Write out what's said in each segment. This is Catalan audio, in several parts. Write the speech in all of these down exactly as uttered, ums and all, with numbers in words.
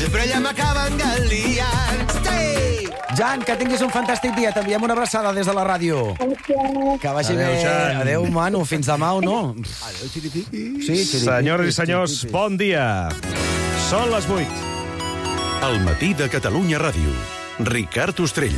però ja m'acaben galiant. Sí! Jan, que tinguis un fantàstic dia. T'enviem una abraçada des de la ràdio. Que vagi Adéu, bé. Jan. Adéu, Manu. Fins demà o no? Adéu, xiripipi. Sí, xiripipi, Senyores i senyors, xiripipi. bon dia. Són les vuit. El matí de Catalunya Ràdio. Ricard Ostrell.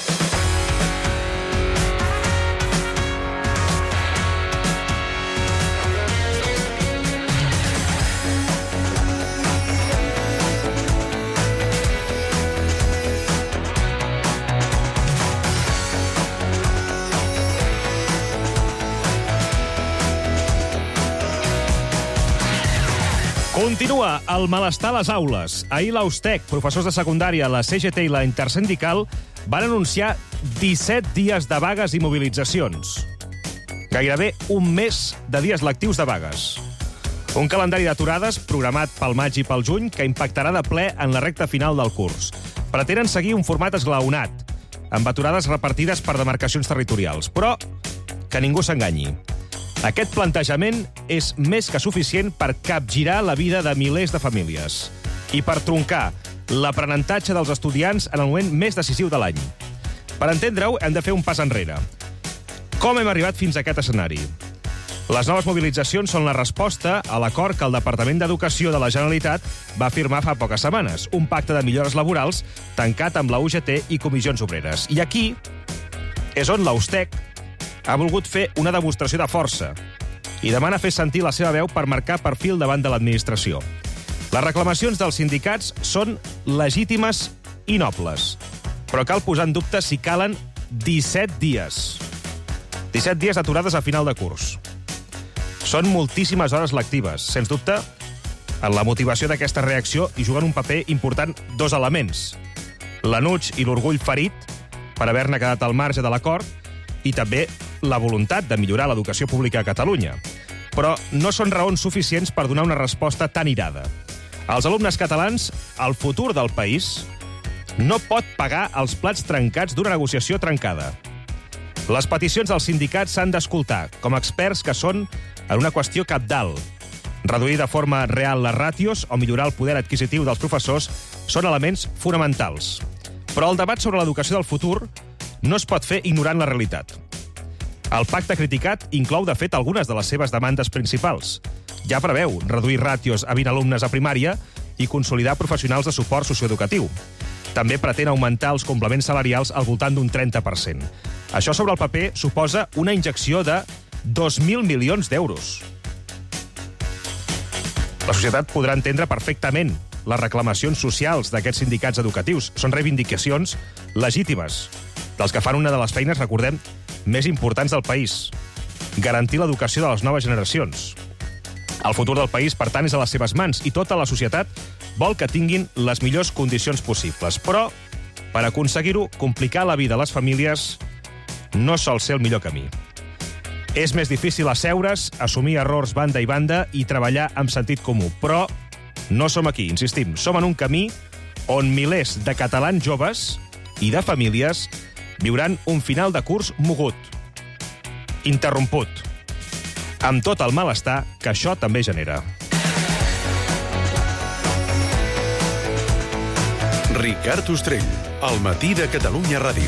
Continua el malestar a les aules. Ahir l'Austec, professors de secundària, la C G T i la Intersindical van anunciar disset dies de vagues i mobilitzacions. Gairebé un mes de dies lectius de vagues. Un calendari d'aturades programat pel maig i pel juny que impactarà de ple en la recta final del curs. Pretenen seguir un format esglaonat, amb aturades repartides per demarcacions territorials. Però que ningú s'enganyi. Aquest plantejament és més que suficient per capgirar la vida de milers de famílies i per troncar l'aprenentatge dels estudiants en el moment més decisiu de l'any. Per entendre-ho, hem de fer un pas enrere. Com hem arribat fins a aquest escenari? Les noves mobilitzacions són la resposta a l'acord que el Departament d'Educació de la Generalitat va firmar fa poques setmanes, un pacte de millores laborals tancat amb la U G T i comissions obreres. I aquí és on l'Austec ha volgut fer una demostració de força i demana fer sentir la seva veu per marcar perfil davant de l'administració. Les reclamacions dels sindicats són legítimes i nobles, però cal posar en dubte si calen disset dies. disset dies d'aturades a final de curs. Són moltíssimes hores lectives. Sens dubte, en la motivació d'aquesta reacció hi juguen un paper important dos elements. L'enuig i l'orgull ferit per haver-ne quedat al marge de l'acord i també la voluntat de millorar l'educació pública a Catalunya. Però no són raons suficients per donar una resposta tan irada. Els alumnes catalans, el futur del país, no pot pagar els plats trencats d'una negociació trencada. Les peticions dels sindicats s'han d'escoltar, com a experts que són en una qüestió cabdal. Reduir de forma real les ràtios o millorar el poder adquisitiu dels professors són elements fonamentals. Però el debat sobre l'educació del futur no es pot fer ignorant la realitat. El pacte criticat inclou, de fet, algunes de les seves demandes principals. Ja preveu reduir ràtios a vint alumnes a primària i consolidar professionals de suport socioeducatiu. També pretén augmentar els complements salarials al voltant d'un trenta per cent. Això sobre el paper suposa una injecció de dos mil milions d'euros. La societat podrà entendre perfectament les reclamacions socials d'aquests sindicats educatius. Són reivindicacions legítimes, dels que fan una de les feines, recordem, més importants del país: garantir l'educació de les noves generacions. El futur del país, per tant, és a les seves mans i tota la societat vol que tinguin les millors condicions possibles. Però, per aconseguir-ho, complicar la vida a les famílies no sol ser el millor camí. És més difícil asseure's, assumir errors banda i banda i treballar amb sentit comú. Però no som aquí, insistim. Som en un camí on milers de catalans joves i de famílies viuran un final de curs mogut, interromput, amb tot el malestar que això també genera. Ricard Ostrell, al matí de Catalunya Ràdio.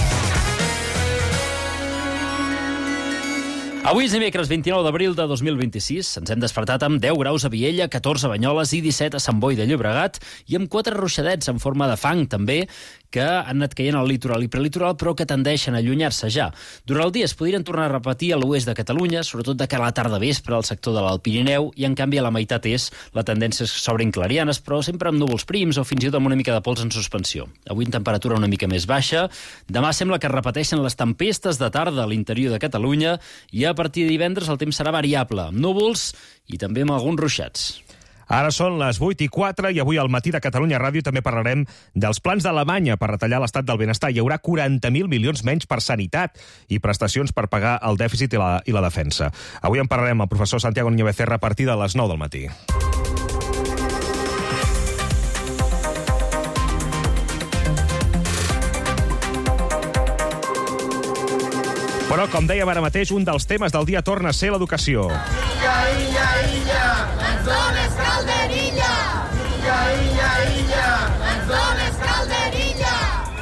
Avui és dimecres vint-i-nou d'abril de dos mil vint-i-sis. Ens hem despertat amb deu graus a Viella, catorze a Banyoles i disset a Sant Boi de Llobregat i amb quatre ruixadets en forma de fang, també, que han anat caient al litoral i prelitoral, però que tendeixen a allunyar-se ja. Durant el dia es podrien tornar a repetir a l'oest de Catalunya, sobretot de cara a la tarda vespre al sector de l'Alt Pirineu, i en canvi a la meitat est la tendència és que s'obrin clarianes, però sempre amb núvols prims o fins i tot amb una mica de pols en suspensió. Avui en temperatura una mica més baixa. Demà sembla que es repeteixen les tempestes de tarda a l'interior de Catalunya i a partir de divendres el temps serà variable, amb núvols i també amb alguns ruixats. Ara són les vuit i quatre i avui al matí de Catalunya Ràdio també parlarem dels plans d'Alemanya per retallar l'estat del benestar. Hi haurà quaranta mil milions menys per sanitat i prestacions per pagar el dèficit i la, i la defensa. Avui en parlarem amb el professor Santiago Niño Becerra a partir de les nou del matí. Però, com dèiem ara mateix, un dels temes del dia torna a ser l'educació. Illa, illa, illa, ens dones calderilla. Illa, illa, illa,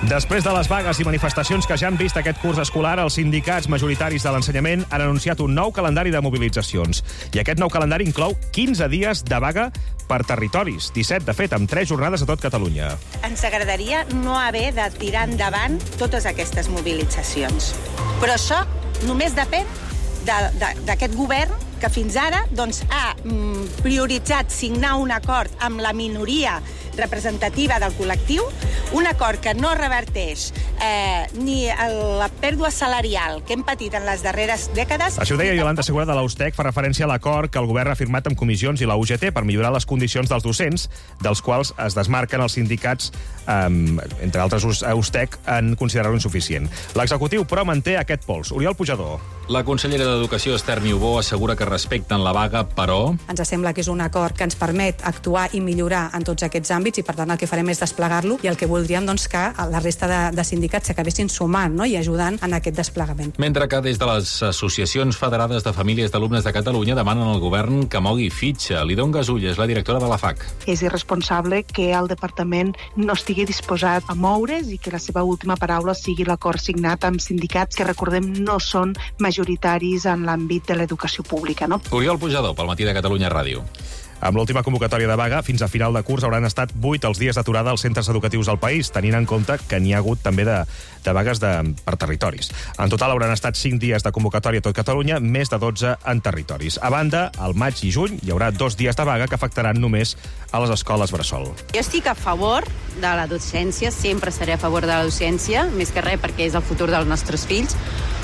Després de les vagues i manifestacions que ja han vist aquest curs escolar, els sindicats majoritaris de l'ensenyament han anunciat un nou calendari de mobilitzacions. I aquest nou calendari inclou quinze dies de vaga per territoris. disset, de fet, amb tres jornades a tot Catalunya. Ens agradaria no haver de tirar endavant totes aquestes mobilitzacions. Però això només depèn d'aquest govern que fins ara doncs, ha mm, prioritzat signar un acord amb la minoria representativa del col·lectiu, un acord que no reverteix eh, ni la pèrdua salarial que hem patit en les darreres dècades. Això ho deia Iolanda Segura de l'Austec, fa referència a l'acord que el govern ha firmat amb comissions i la U G T per millorar les condicions dels docents, dels quals es desmarquen els sindicats, eh, entre altres Austec, en considerar-ho insuficient. L'executiu, però, manté aquest pols. Oriol Pujador. La consellera d'Educació, Esther Niubó, assegura que respecten la vaga, però... Ens sembla que és un acord que ens permet actuar i millorar en tots aquests àmbits i, per tant, el que farem és desplegar-lo i el que voldríem doncs, que la resta de, de sindicats s'acabessin sumant, no?, i ajudant en aquest desplegament. Mentre que des de les associacions federades de famílies d'alumnes de Catalunya demanen al govern que mogui fitxa. Lidon Gasull és la directora de la F A C. És irresponsable que el departament no estigui disposat a moure's i que la seva última paraula sigui l'acord signat amb sindicats que, recordem, no són majoritaris en l'àmbit de l'educació pública, no? Oriol Pujador, pel Matí de Catalunya Ràdio. Amb l'última convocatòria de vaga, fins a final de curs hauran estat vuit els dies d'aturada als centres educatius del país, tenint en compte que n'hi ha hagut també de, de vagues de, per territoris. En total hauran estat cinc dies de convocatòria a tot Catalunya, més de dotze en territoris. A banda, al maig i juny hi haurà dos dies de vaga que afectaran només a les escoles bressol. Jo estic a favor de la docència, sempre estaré a favor de la docència, més que res perquè és el futur dels nostres fills,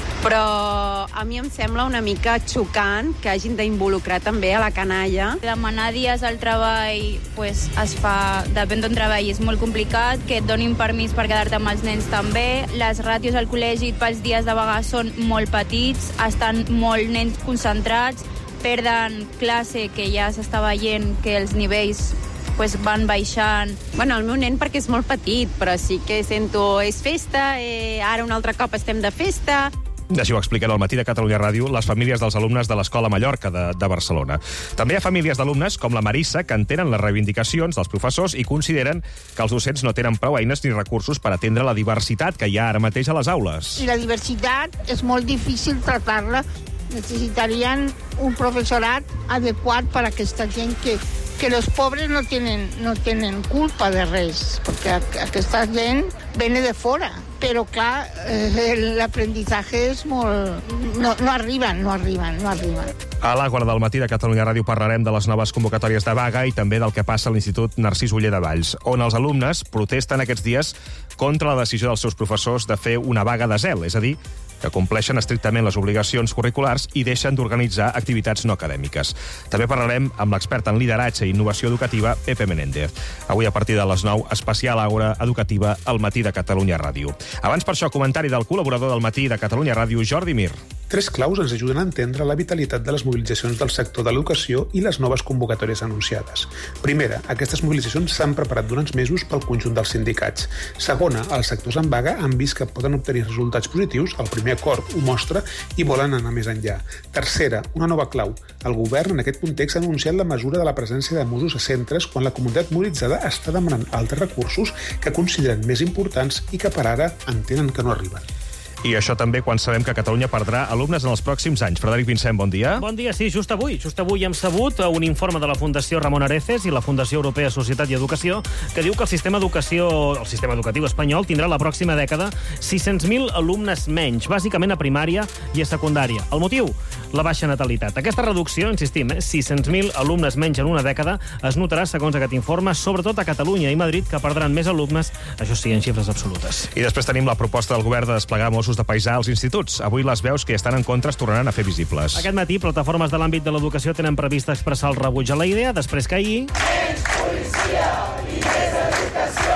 però a mi em sembla una mica xocant que hagin d'involucrar també a la canalla. Demanar dies al treball pues, es fa, depèn d'on treballi, és molt complicat, que et donin permís per quedar-te amb els nens també. Les ràtios al col·legi pels dies de vaga són molt petits, estan molt nens concentrats, perden classe, que ja s'està veient que els nivells pues, van baixant. Bueno, el meu nen perquè és molt petit, però sí que sento, és festa, eh, ara un altre cop estem de festa. Així ho expliquen al Matí de Catalunya Ràdio les famílies dels alumnes de l'Escola Mallorca de, de Barcelona. També hi ha famílies d'alumnes, com la Marissa, que entenen les reivindicacions dels professors i consideren que els docents no tenen prou eines ni recursos per atendre la diversitat que hi ha ara mateix a les aules. I la diversitat és molt difícil tratar-la. Necessitarien un professorat adequat per a aquesta gent que que los pobres no tienen, no tienen culpa de res, perquè aquesta gent viene de fora. Però, clar, eh, l'aprenditatge és molt... No, no arriben, no arriben, no arriben. A l'Àgora del Matí de Catalunya Ràdio parlarem de les noves convocatòries de vaga i també del que passa a l'Institut Narcís Oller de Valls, on els alumnes protesten aquests dies contra la decisió dels seus professors de fer una vaga de zel, és a dir, que compleixen estrictament les obligacions curriculars i deixen d'organitzar activitats no acadèmiques. També parlarem amb l'expert en lideratge i innovació educativa, Pepe Menéndez. Avui, a partir de les nou, especial Àgora Educativa al Matí de Catalunya Ràdio. Abans, per això, comentari del col·laborador del Matí de Catalunya Ràdio, Jordi Mir. Tres claus ens ajuden a entendre la vitalitat de les mobilitzacions del sector de l'educació i les noves convocatòries anunciades. Primera, aquestes mobilitzacions s'han preparat durant mesos pel conjunt dels sindicats. Segona, els sectors en vaga han vist que poden obtenir resultats positius, el primer acord ho mostra, i volen anar més enllà. Tercera, una nova clau. El govern, en aquest context, ha anunciat la mesura de la presència de Mossos a centres quan la comunitat mobilitzada està demanant altres recursos que consideren més importants i que per ara entenen que no arriben. I això també quan sabem que Catalunya perdrà alumnes en els pròxims anys. Frederic Vincent, bon dia. Bon dia, sí, just avui. Just avui hem sabut un informe de la Fundació Ramon Areces i la Fundació Europea Societat i Educació que diu que el sistema educació, el sistema educatiu espanyol tindrà la pròxima dècada sis-cents mil alumnes menys, bàsicament a primària i a secundària. El motiu? La baixa natalitat. Aquesta reducció, insistim, eh, sis-cents mil alumnes menys en una dècada es notarà, segons aquest informe, sobretot a Catalunya i Madrid, que perdran més alumnes, això sí, en xifres absolutes. I després tenim la proposta del govern de desplegar Mossos de paisà als instituts. Avui les veus que estan en contra es tornaran a fer visibles. Aquest matí, plataformes de l'àmbit de l'educació tenen previst expressar el rebuig a la idea, després que ahir... Menys policia i més educació!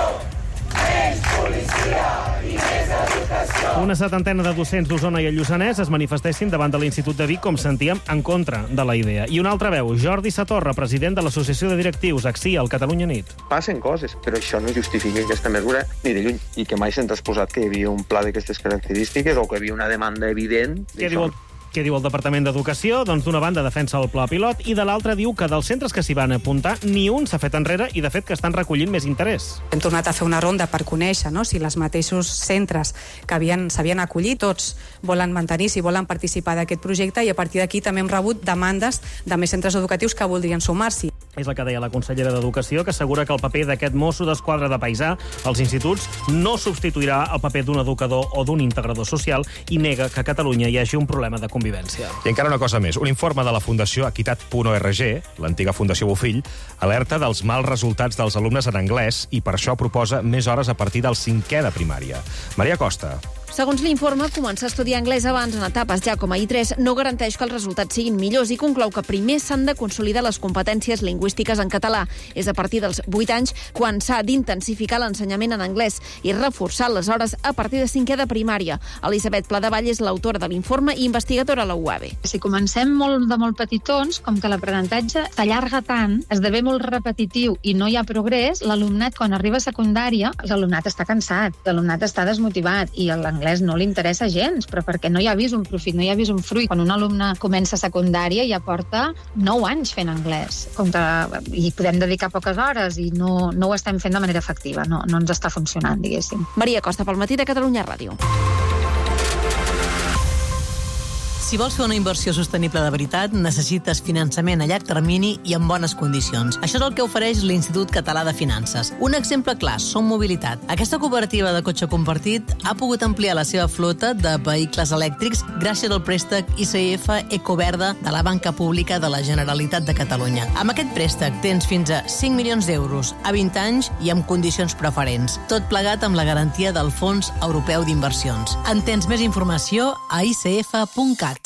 Menys policia i més educació! Una setantena de docents d'Osona i el Lluçanès es manifestessin davant de l'Institut de Vic, com sentíem, en contra de la idea. I una altra veu, Jordi Satorra, president de l'Associació de Directius A C C I, al Catalunya Nit. Passen coses, però això no justifica aquesta mesura ni de lluny, i que mai se'ns ha exposat que hi havia un pla d'aquestes característiques o que hi havia una demanda evident. Què diu el Què diu el Departament d'Educació? Doncs d'una banda defensa el pla pilot i de l'altra diu que dels centres que s'hi van apuntar ni un s'ha fet enrere i de fet que estan recollint més interès. Hem tornat a fer una ronda per conèixer, no?, si els mateixos centres que havien, s'havien acollit, tots volen mantenir, si volen participar d'aquest projecte, i a partir d'aquí també hem rebut demandes de més centres educatius que voldrien sumar-s'hi. És el que deia la consellera d'Educació, que assegura que el paper d'aquest mosso d'esquadra de paisà als instituts no substituirà el paper d'un educador o d'un integrador social i nega que a Catalunya hi hagi un problema de convivència. I encara una cosa més. Un informe de la Fundació Equitat punt org, l'antiga Fundació Bofill, alerta dels mals resultats dels alumnes en anglès i per això proposa més hores a partir del cinquè de primària. Maria Costa. Segons l'informe, començar a estudiar anglès abans en etapes ja com a I tres no garanteix que els resultats siguin millors i conclou que primer s'han de consolidar les competències lingüístiques en català. És a partir dels vuit anys quan s'ha d'intensificar l'ensenyament en anglès i reforçar les hores a partir de cinquè de primària. Elisabet Pladevall és l'autora de l'informe i investigadora a la U A B. Si comencem molt de molt petitons, com que l'aprenentatge s'allarga tant, esdevé molt repetitiu i no hi ha progrés, l'alumnat, quan arriba a secundària, l'alumnat està cansat, l'alumnat està desmotivat i l'anglès no li interessa gens, però perquè no hi ha vist un profit, no hi ha vist un fruit. Quan un alumne comença secundària ja porta nou anys fent anglès, com que hi podem dedicar poques hores i no, no ho estem fent de manera efectiva, no, no ens està funcionant, diguéssim. Maria Costa, pel Matí de Catalunya Ràdio. Si vols fer una inversió sostenible de veritat, necessites finançament a llarg termini i en bones condicions. Això és el que ofereix l'Institut Català de Finances. Un exemple clar, Som Mobilitat. Aquesta cooperativa de cotxe compartit ha pogut ampliar la seva flota de vehicles elèctrics gràcies al préstec I C F Ecoverda de la Banca Pública de la Generalitat de Catalunya. Amb aquest préstec tens fins a cinc milions d'euros a vint anys i amb condicions preferents. Tot plegat amb la garantia del Fons Europeu d'Inversions. En tens més informació a i c f punt cat.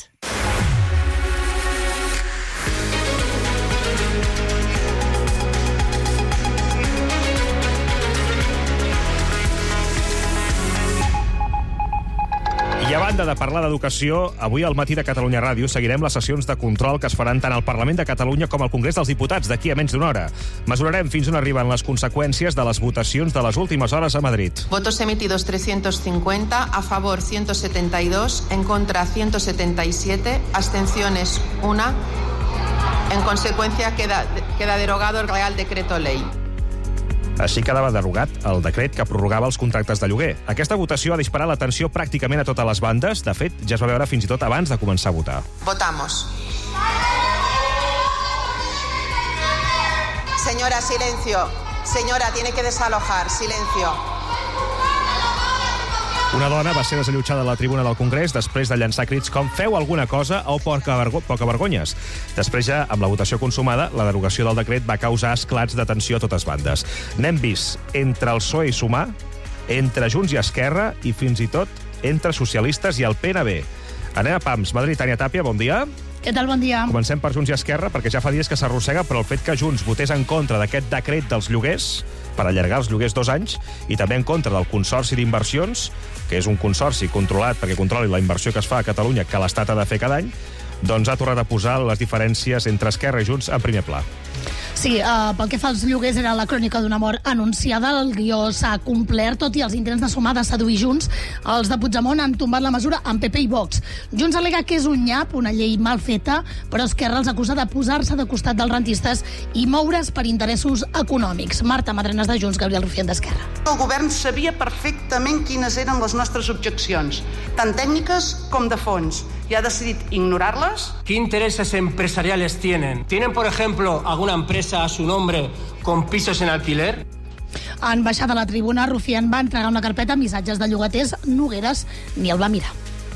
I a banda de parlar d'educació, avui al Matí de Catalunya Ràdio seguirem les sessions de control que es faran tant al Parlament de Catalunya com al Congrés dels Diputats d'aquí a menys d'una hora. Mesurarem fins on arriben les conseqüències de les votacions de les últimes hores a Madrid. Votos emitidos trescientos cincuenta, a favor ciento setenta y dos, en contra ciento setenta y siete, abstenciones una. En consecuencia queda, queda derogado el Real Decreto Ley. Així quedava derogat el decret que prorrogava els contractes de lloguer. Aquesta votació ha disparat l'atenció pràcticament a totes les bandes. De fet, ja es va veure fins i tot abans de començar a votar. Votamos. Señora, silencio. Señora, tiene que desalojar. Silencio. Una dona va ser desallotjada a la tribuna del Congrés després de llançar crits com «feu alguna cosa» o «poca, vergo poca vergonyes». Després ja, amb la votació consumada, la derogació del decret va causar esclats de tensió a totes bandes. N'hem vist entre el P S O E i Sumar, entre Junts i Esquerra i fins i tot entre socialistes i el P N B. Anem a Pams. Madrid, Tània Tàpia, bon dia. Què tal, bon dia? Comencem per Junts i Esquerra, perquè ja fa dies que s'arrossega per el fet que Junts votés en contra d'aquest decret dels lloguers per allargar els lloguers dos anys i també en contra del Consorci d'Inversions, que és un consorci controlat perquè controli la inversió que es fa a Catalunya, que l'Estat ha de fer cada any, doncs ha tornat a posar les diferències entre Esquerra i Junts en primer pla. Sí, uh, pel que fa als lloguers era la crònica d'una mort anunciada. El guió s'ha complert, tot i els intents de sumar de seduir Junts. Els de Puigdemont han tombat la mesura amb P P i Vox. Junts al·lega que és un nyap, una llei mal feta, però Esquerra els acusa de posar-se de costat dels rentistes i moure's per interessos econòmics. Marta Madrenas de Junts, Gabriel Rufián d'Esquerra. El govern sabia perfectament quines eren les nostres objeccions, tant tècniques com de fons, y ha decidido ignorarlas. ¿Qué intereses empresariales tienen? ¿Tienen, por ejemplo, alguna empresa a su nombre con pisos en alquiler? En baixar de la tribuna, Rufián va entregar una carpeta amb missatges de llogaters. Nogueres ni el va mirar.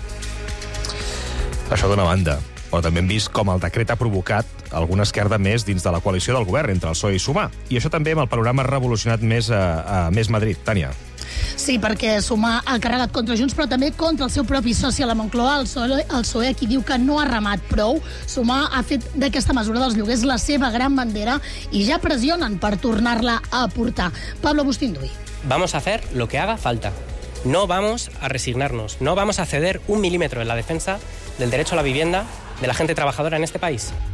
Això d'una banda. Però també hem vist com el decret ha provocat alguna esquerda més dins de la coalició del govern entre el P S O E i Sumar. I això també amb el panorama revolucionat més a, a Més Madrid. Tània. Sí, perquè Sumar ha carregat contra Junts, però també contra el seu propi soci a la Moncloa, el P S O E, el P S O E, qui diu que no ha remat prou. Sumar ha fet d'aquesta mesura dels lloguers la seva gran bandera i ja pressionen per tornar-la a portar. Pablo Bustinduy. Vamos a hacer lo que haga falta. No vamos a resignarnos, no vamos a ceder un milímetro en la defensa del derecho a la vivienda de la gente trabajadora en este país.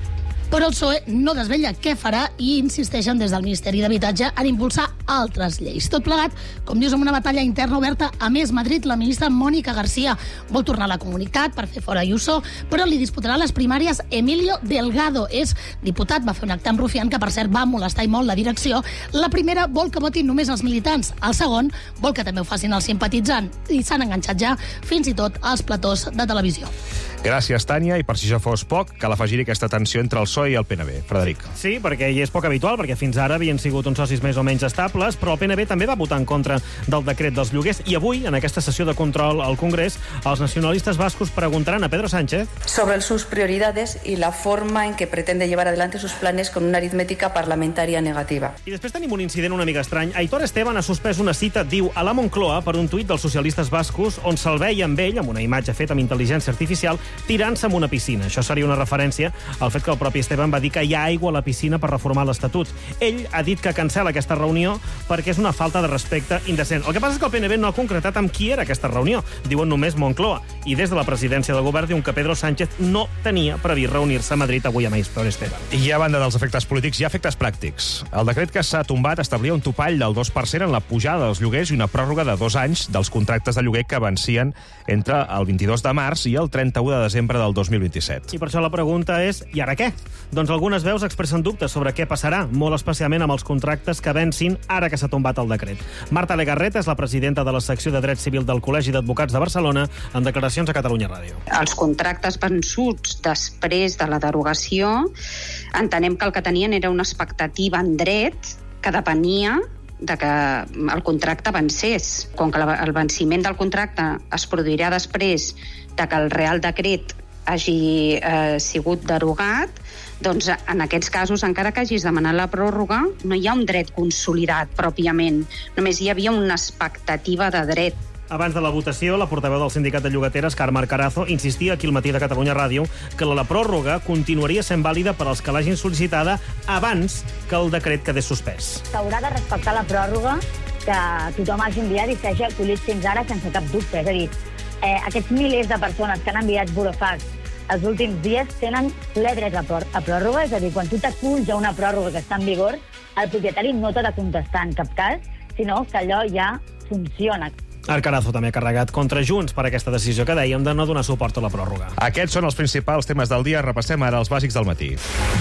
Però el P S O E no desvetlla què farà i insisteixen des del Ministeri d'Habitatge en impulsar altres lleis. Tot plegat, com dius, amb una batalla interna oberta a Més Madrid, la ministra Mónica García vol tornar a la comunitat per fer fora Ayuso, però li disputarà les primàries Emilio Delgado. És diputat, va fer un acte amb Rufián, que per cert va molestar i molt la direcció. La primera vol que votin només els militants. El segon vol que també ho facin els simpatitzants. I s'han enganxat ja fins i tot als platós de televisió. Gràcies, Tània, i per si ja fos poc, cal afegir aquesta tensió entre el P S O E i el P N B. Frederic. Sí, perquè hi és poc habitual, perquè fins ara havien sigut uns socis més o menys estables, però el P N B també va votar en contra del decret dels lloguers, i avui, en aquesta sessió de control al Congrés, els nacionalistes bascos preguntaran a Pedro Sánchez sobre sus prioridades y la forma en que pretende llevar adelante sus planes con una aritmética parlamentaria negativa. I després tenim un incident una mica estrany. Aitor Esteban ha suspès una cita, diu, a la Moncloa per un tuit dels socialistes bascos on se'l veia amb ell, amb una imatge feta amb intel·ligència artificial, tirant-se en una piscina. Això seria una referència al fet que el propi Esteban va dir que hi ha aigua a la piscina per reformar l'Estatut. Ell ha dit que cancela aquesta reunió perquè és una falta de respecte indecent. El que passa és que el P N B no ha concretat amb qui era aquesta reunió. Diuen només Moncloa. I des de la presidència del govern diuen que Pedro Sánchez no tenia previst reunir-se a Madrid avui amb Aitor Esteban. I a banda dels efectes polítics, hi ha efectes pràctics. El decret que s'ha tombat establia un topall del dos per cent en la pujada dels lloguers i una pròrroga de dos anys dels contractes de lloguer que vencien entre el vint-i-dos de març i el trenta-u de desembre del dos mil vint-i-set. I per això la pregunta és, i ara què? Doncs algunes veus expressen dubtes sobre què passarà, molt especialment amb els contractes que vencin ara que s'ha tombat el decret. Marta Legarreta és la presidenta de la secció de dret civil del Col·legi d'Advocats de Barcelona en declaracions a Catalunya Ràdio. Els contractes vençuts després de la derogació entenem que el que tenien era una expectativa en dret que depenia de que el contracte vencés. Com que el venciment del contracte es produirà després de que el Real Decret hagi eh, sigut derogat, doncs en aquests casos, encara que hagis demanat la pròrroga, no hi ha un dret consolidat pròpiament, només hi havia una expectativa de dret. Abans de la votació, la portaveu del sindicat de llogateres, Carme Carazo, insistia aquí al matí de Catalunya Ràdio que la pròrroga continuaria sent vàlida per als que l'hagin sol·licitada abans que el decret quedés suspès. S'haurà de respectar la pròrroga que tothom hagi enviat i s'hagi acollit fins ara sense cap dubte. És a dir, eh, aquests milers de persones que han enviat burofax els últims dies tenen ple dret a, a pròrroga, és a dir, quan tu t'aculls a una pròrroga que està en vigor, el propietari no t'ha de contestar en cap cas, sinó que allò ja funciona. Arcarazo també ha carregat contra Junts per aquesta decisió que dèiem de no donar suport a la pròrroga. Aquests són els principals temes del dia. Repassem ara els bàsics del matí.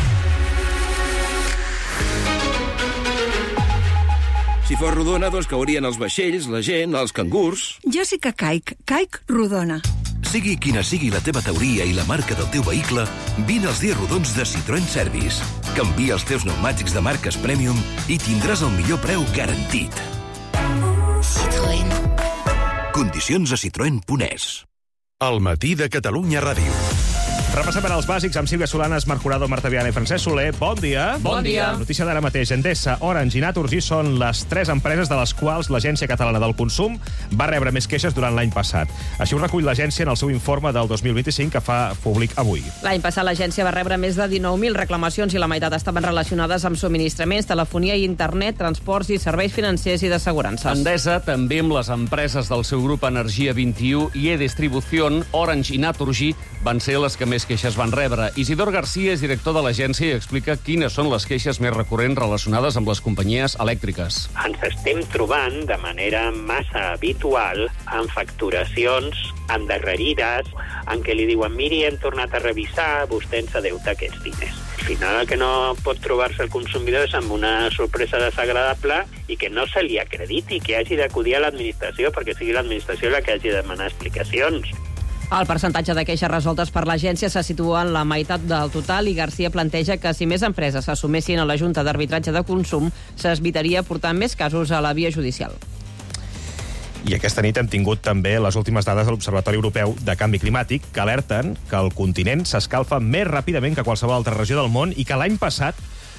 Si fos rodona, doncs caurien els vaixells, la gent, els cangurs... Jo sí que caic. Caic rodona. Sigui quina sigui la teva teoria i la marca del teu vehicle, vine als dies rodons de Citroën Service. Canvia els teus pneumàtics de marques Premium i tindràs el millor preu garantit. Citroën. Condicions a citroen punt es. El matí de Catalunya Ràdio. Repassem ara els bàsics amb Sílvia Solanes, Marc Jurado, Marta Viana i Francesc Soler. Bon dia. Bon dia. Notícia d'ara mateix. Endesa, Orange i Naturgy són les tres empreses de les quals l'Agència Catalana del Consum va rebre més queixes durant l'any passat. Així ho recull l'agència en el seu informe del dos mil vint-i-cinc que fa públic avui. L'any passat l'agència va rebre més de dinou mil reclamacions i la meitat estaven relacionades amb subministraments, telefonia i internet, transports i serveis financers i d'assegurances. Endesa, també amb les empreses del seu grup Energia vint-i-u i E-Distribución, Orange i Naturgy van ser les que més queixes van rebre. Isidor García és director de l'agència i explica quines són les queixes més recurrents relacionades amb les companyies elèctriques. Ens estem trobant de manera massa habitual amb facturacions endarrerides, en què li diuen, miri, hem tornat a revisar, vostè ens ha deute aquests diners. Al final el que no pot trobar-se el consumidor és amb una sorpresa desagradable i que no se li acrediti, que hagi d'acudir a l'administració perquè sigui l'administració la que hagi de demanar explicacions. El percentatge de queixes resoltes per l'agència se situa en la meitat del total i García planteja que si més empreses s'assumessin a la Junta d'Arbitratge de Consum, s'evitaria portar més casos a la via judicial. I aquesta nit hem tingut també les últimes dades de l'Observatori Europeu de Canvi Climàtic que alerten que el continent s'escalfa més ràpidament que qualsevol altra regió del món i que l'any passat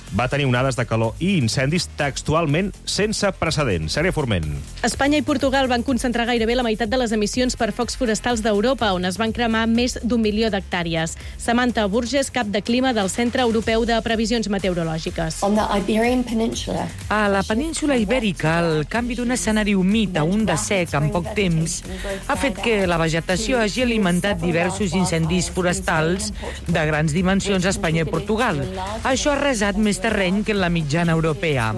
va tenir onades de calor i incendis textualment sense precedents. Sèrie Forment. Espanya i Portugal van concentrar gairebé la meitat de les emissions per focs forestals d'Europa, on es van cremar més d'un milió d'hectàrees. Samantha Burgess, cap de clima del Centre Europeu de Previsions Meteorològiques. A la península Ibèrica, el canvi d'un escenari humit a un de sec en poc temps ha fet que la vegetació hagi alimentat diversos incendis forestals de grans dimensions a Espanya i Portugal. Això ha arrasat més terreny que en la mitjana europea.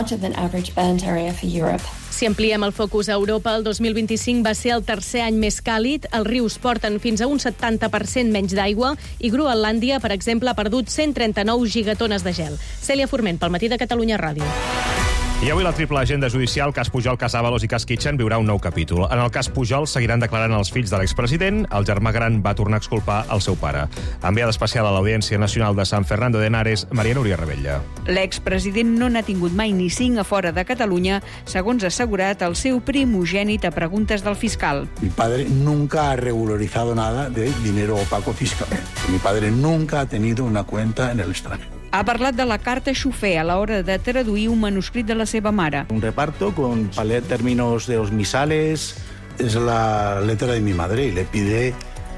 Si ampliem el focus a Europa, el dos mil vint-i-cinc va ser el tercer any més càlid. Els rius porten fins a un setanta per cent menys d'aigua i Groenlàndia, per exemple, ha perdut cent trenta-nou gigatones de gel. Cèlia Forment, pel Matí de Catalunya Ràdio. I avui la triple agenda judicial, cas Pujol, cas Ábalos i cas Kitchen, viurà un nou capítol. En el cas Pujol seguiran declarant els fills de l'expresident. El germà gran va tornar a exculpar el seu pare. Enviada especial a l'Audiència Nacional de San Fernando de Henares, Maria Núria Rebella. L'expresident no n'ha tingut mai ni cinc a fora de Catalunya, segons ha assegurat el seu primogènit a preguntes del fiscal. Mi padre nunca ha regularizado nada de dinero opaco fiscal. Mi padre nunca ha tenido una cuenta en el extranjero. Ha parlat de la carta xofer a l'hora de traduir un manuscrit de la seva mare. Un reparto con términos de los misales. Es la letra de mi madre y le pide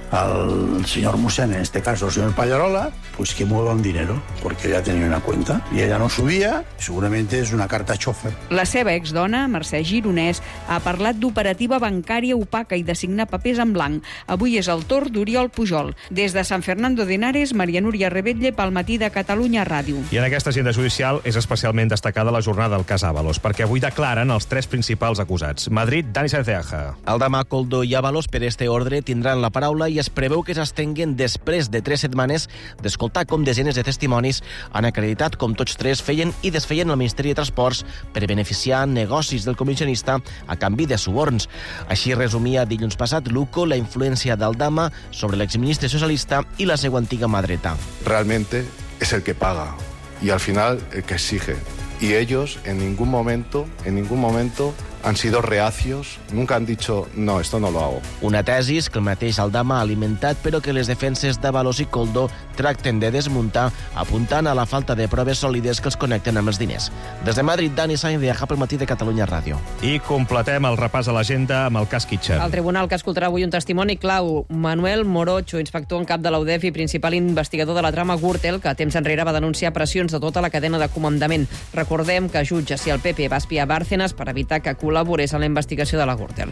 al señor Musén, en este caso el señor Pallarola, pues que mueva un dinero, porque ella tenía una cuenta y ella no subía, seguramente es una carta xofer. La seva exdona, Mercè Gironès, ha parlat d'operativa bancària opaca i de signar papers en blanc. Avui és el torn d'Oriol Pujol. Des de San Fernando de Henares, Maria Núria Rebella, pel Matí de Catalunya Ràdio. I en aquesta agenda judicial és especialment destacada la jornada del cas Ábalos, perquè avui declaren els tres principals acusats. Madrid, Dani Sáenz-de-Aja. Aldama, Koldo i Ábalos, per este ordre, tindran la paraula i es preveu que s'estenguen després de tres setmanes d'escoltar com desenes de testimonis han acreditat com tots tres feien i desfeien el Ministeri de Transports per beneficiar negocis del comissionista a canvi de suborns. Així resumia dilluns passat Luco la influència d'Aldama sobre l'exministre socialista i la seva antiga mà dreta. Realmente es el que paga y al final el que exige. Y ellos en ningún momento, en ningún momento han sido reacios, nunca han dicho, no, esto no lo hago. Una tesis que el mateix Aldama ha alimentat, però que les defenses d'Ábalos i Koldo tracten de desmuntar, apuntant a la falta de proves sòlides que els connecten amb els diners. Des de Madrid, Dani Sáenz-de-Aja pel Matí de Catalunya Ràdio. I completem el repàs a l'agenda amb el cas Kitchen. El tribunal que escoltarà avui un testimoni clau, Manuel Morocho, inspector en cap de l'U D E F i principal investigador de la trama Gürtel, que temps enrere va denunciar pressions de tota la cadena de comandament. Recordem que jutja si el P P va espiar Bárcenas per evitar que col·laborés en la investigació de la Gürtel.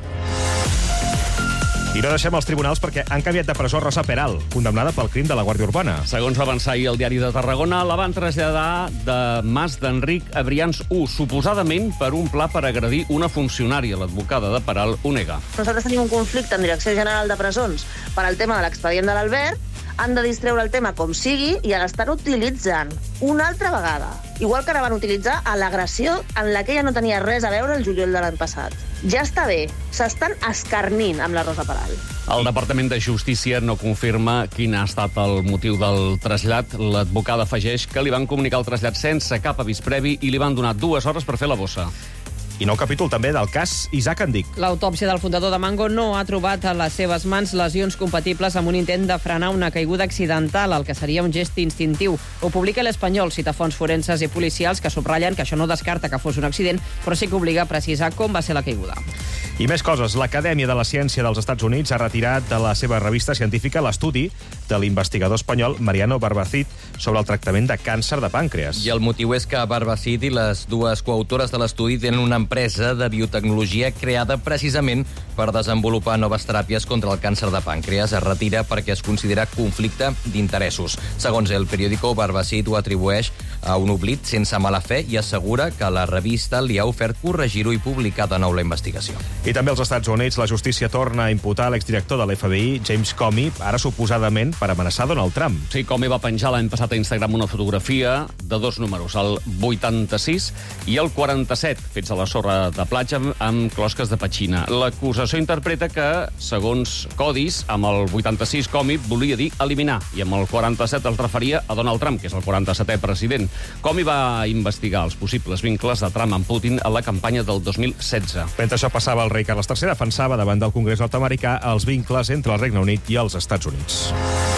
I no deixem els tribunals perquè han canviat de presó Rosa Peral, condemnada pel crim de la Guàrdia Urbana. Segons va avançar ahir el Diari de Tarragona, la van traslladar de Mas d'Enric a Brians u, suposadament per un pla per agredir una funcionària. L'advocada de Peral ho nega. Nosaltres tenim un conflicte amb Direcció General de Presons per al tema de l'expedient de l'Albert, han de distreure el tema com sigui i l'estan utilitzant una altra vegada. Igual que ara van utilitzar a l'agressió en la que ella no tenia res a veure el juliol de l'any passat. Ja està bé, s'estan escarnint amb la Rosa Peral. El Departament de Justícia no confirma quin ha estat el motiu del trasllat. L'advocada afegeix que li van comunicar el trasllat sense cap avís previ i li van donar dues hores per fer la bossa. I nou capítol també del cas Isaac Andic. L'autòpsia del fundador de Mango no ha trobat a les seves mans lesions compatibles amb un intent de frenar una caiguda accidental, el que seria un gest instintiu. Ho publica l'Espanyol, cita fonts forenses i policials que subratllen que això no descarta que fos un accident, però sí que obliga a precisar com va ser la caiguda. I més coses. L'Acadèmia de la Ciència dels Estats Units ha retirat de la seva revista científica l'estudi de l'investigador espanyol Mariano Barbacid sobre el tractament de càncer de pàncreas. I el motiu és que Barbacid i les dues coautores de l'estudi tenen una empresa de biotecnologia creada precisament per desenvolupar noves teràpies contra el càncer de pàncreas. Es retira perquè es considera conflicte d'interessos. Segons el periòdico, Barbacid ho atribueix a un oblit sense mala fe i assegura que la revista li ha ofert corregir-ho i publicar de nou la investigació. I també als Estats Units la justícia torna a imputar l'exdirector de l'F B I, James Comey, ara suposadament per amenaçar Donald Trump. Sí, Comey va penjar l'any passat a Instagram una fotografia de dos números, el vuitanta-sis i el quaranta-set, fets a la sorra de platja amb closques de petxina. L'acusació interpreta que, segons codis, amb el vuitanta-sis Comey volia dir eliminar, i amb el quaranta-set es referia a Donald Trump, que és el quaranta-setè president. Comey va investigar els possibles vincles de Trump amb Putin a la campanya del dos mil setze. Mentre això passava, el rei Carles tercer defensava davant del Congrés nord-americà els vincles entre el Regne Unit i els Estats Units.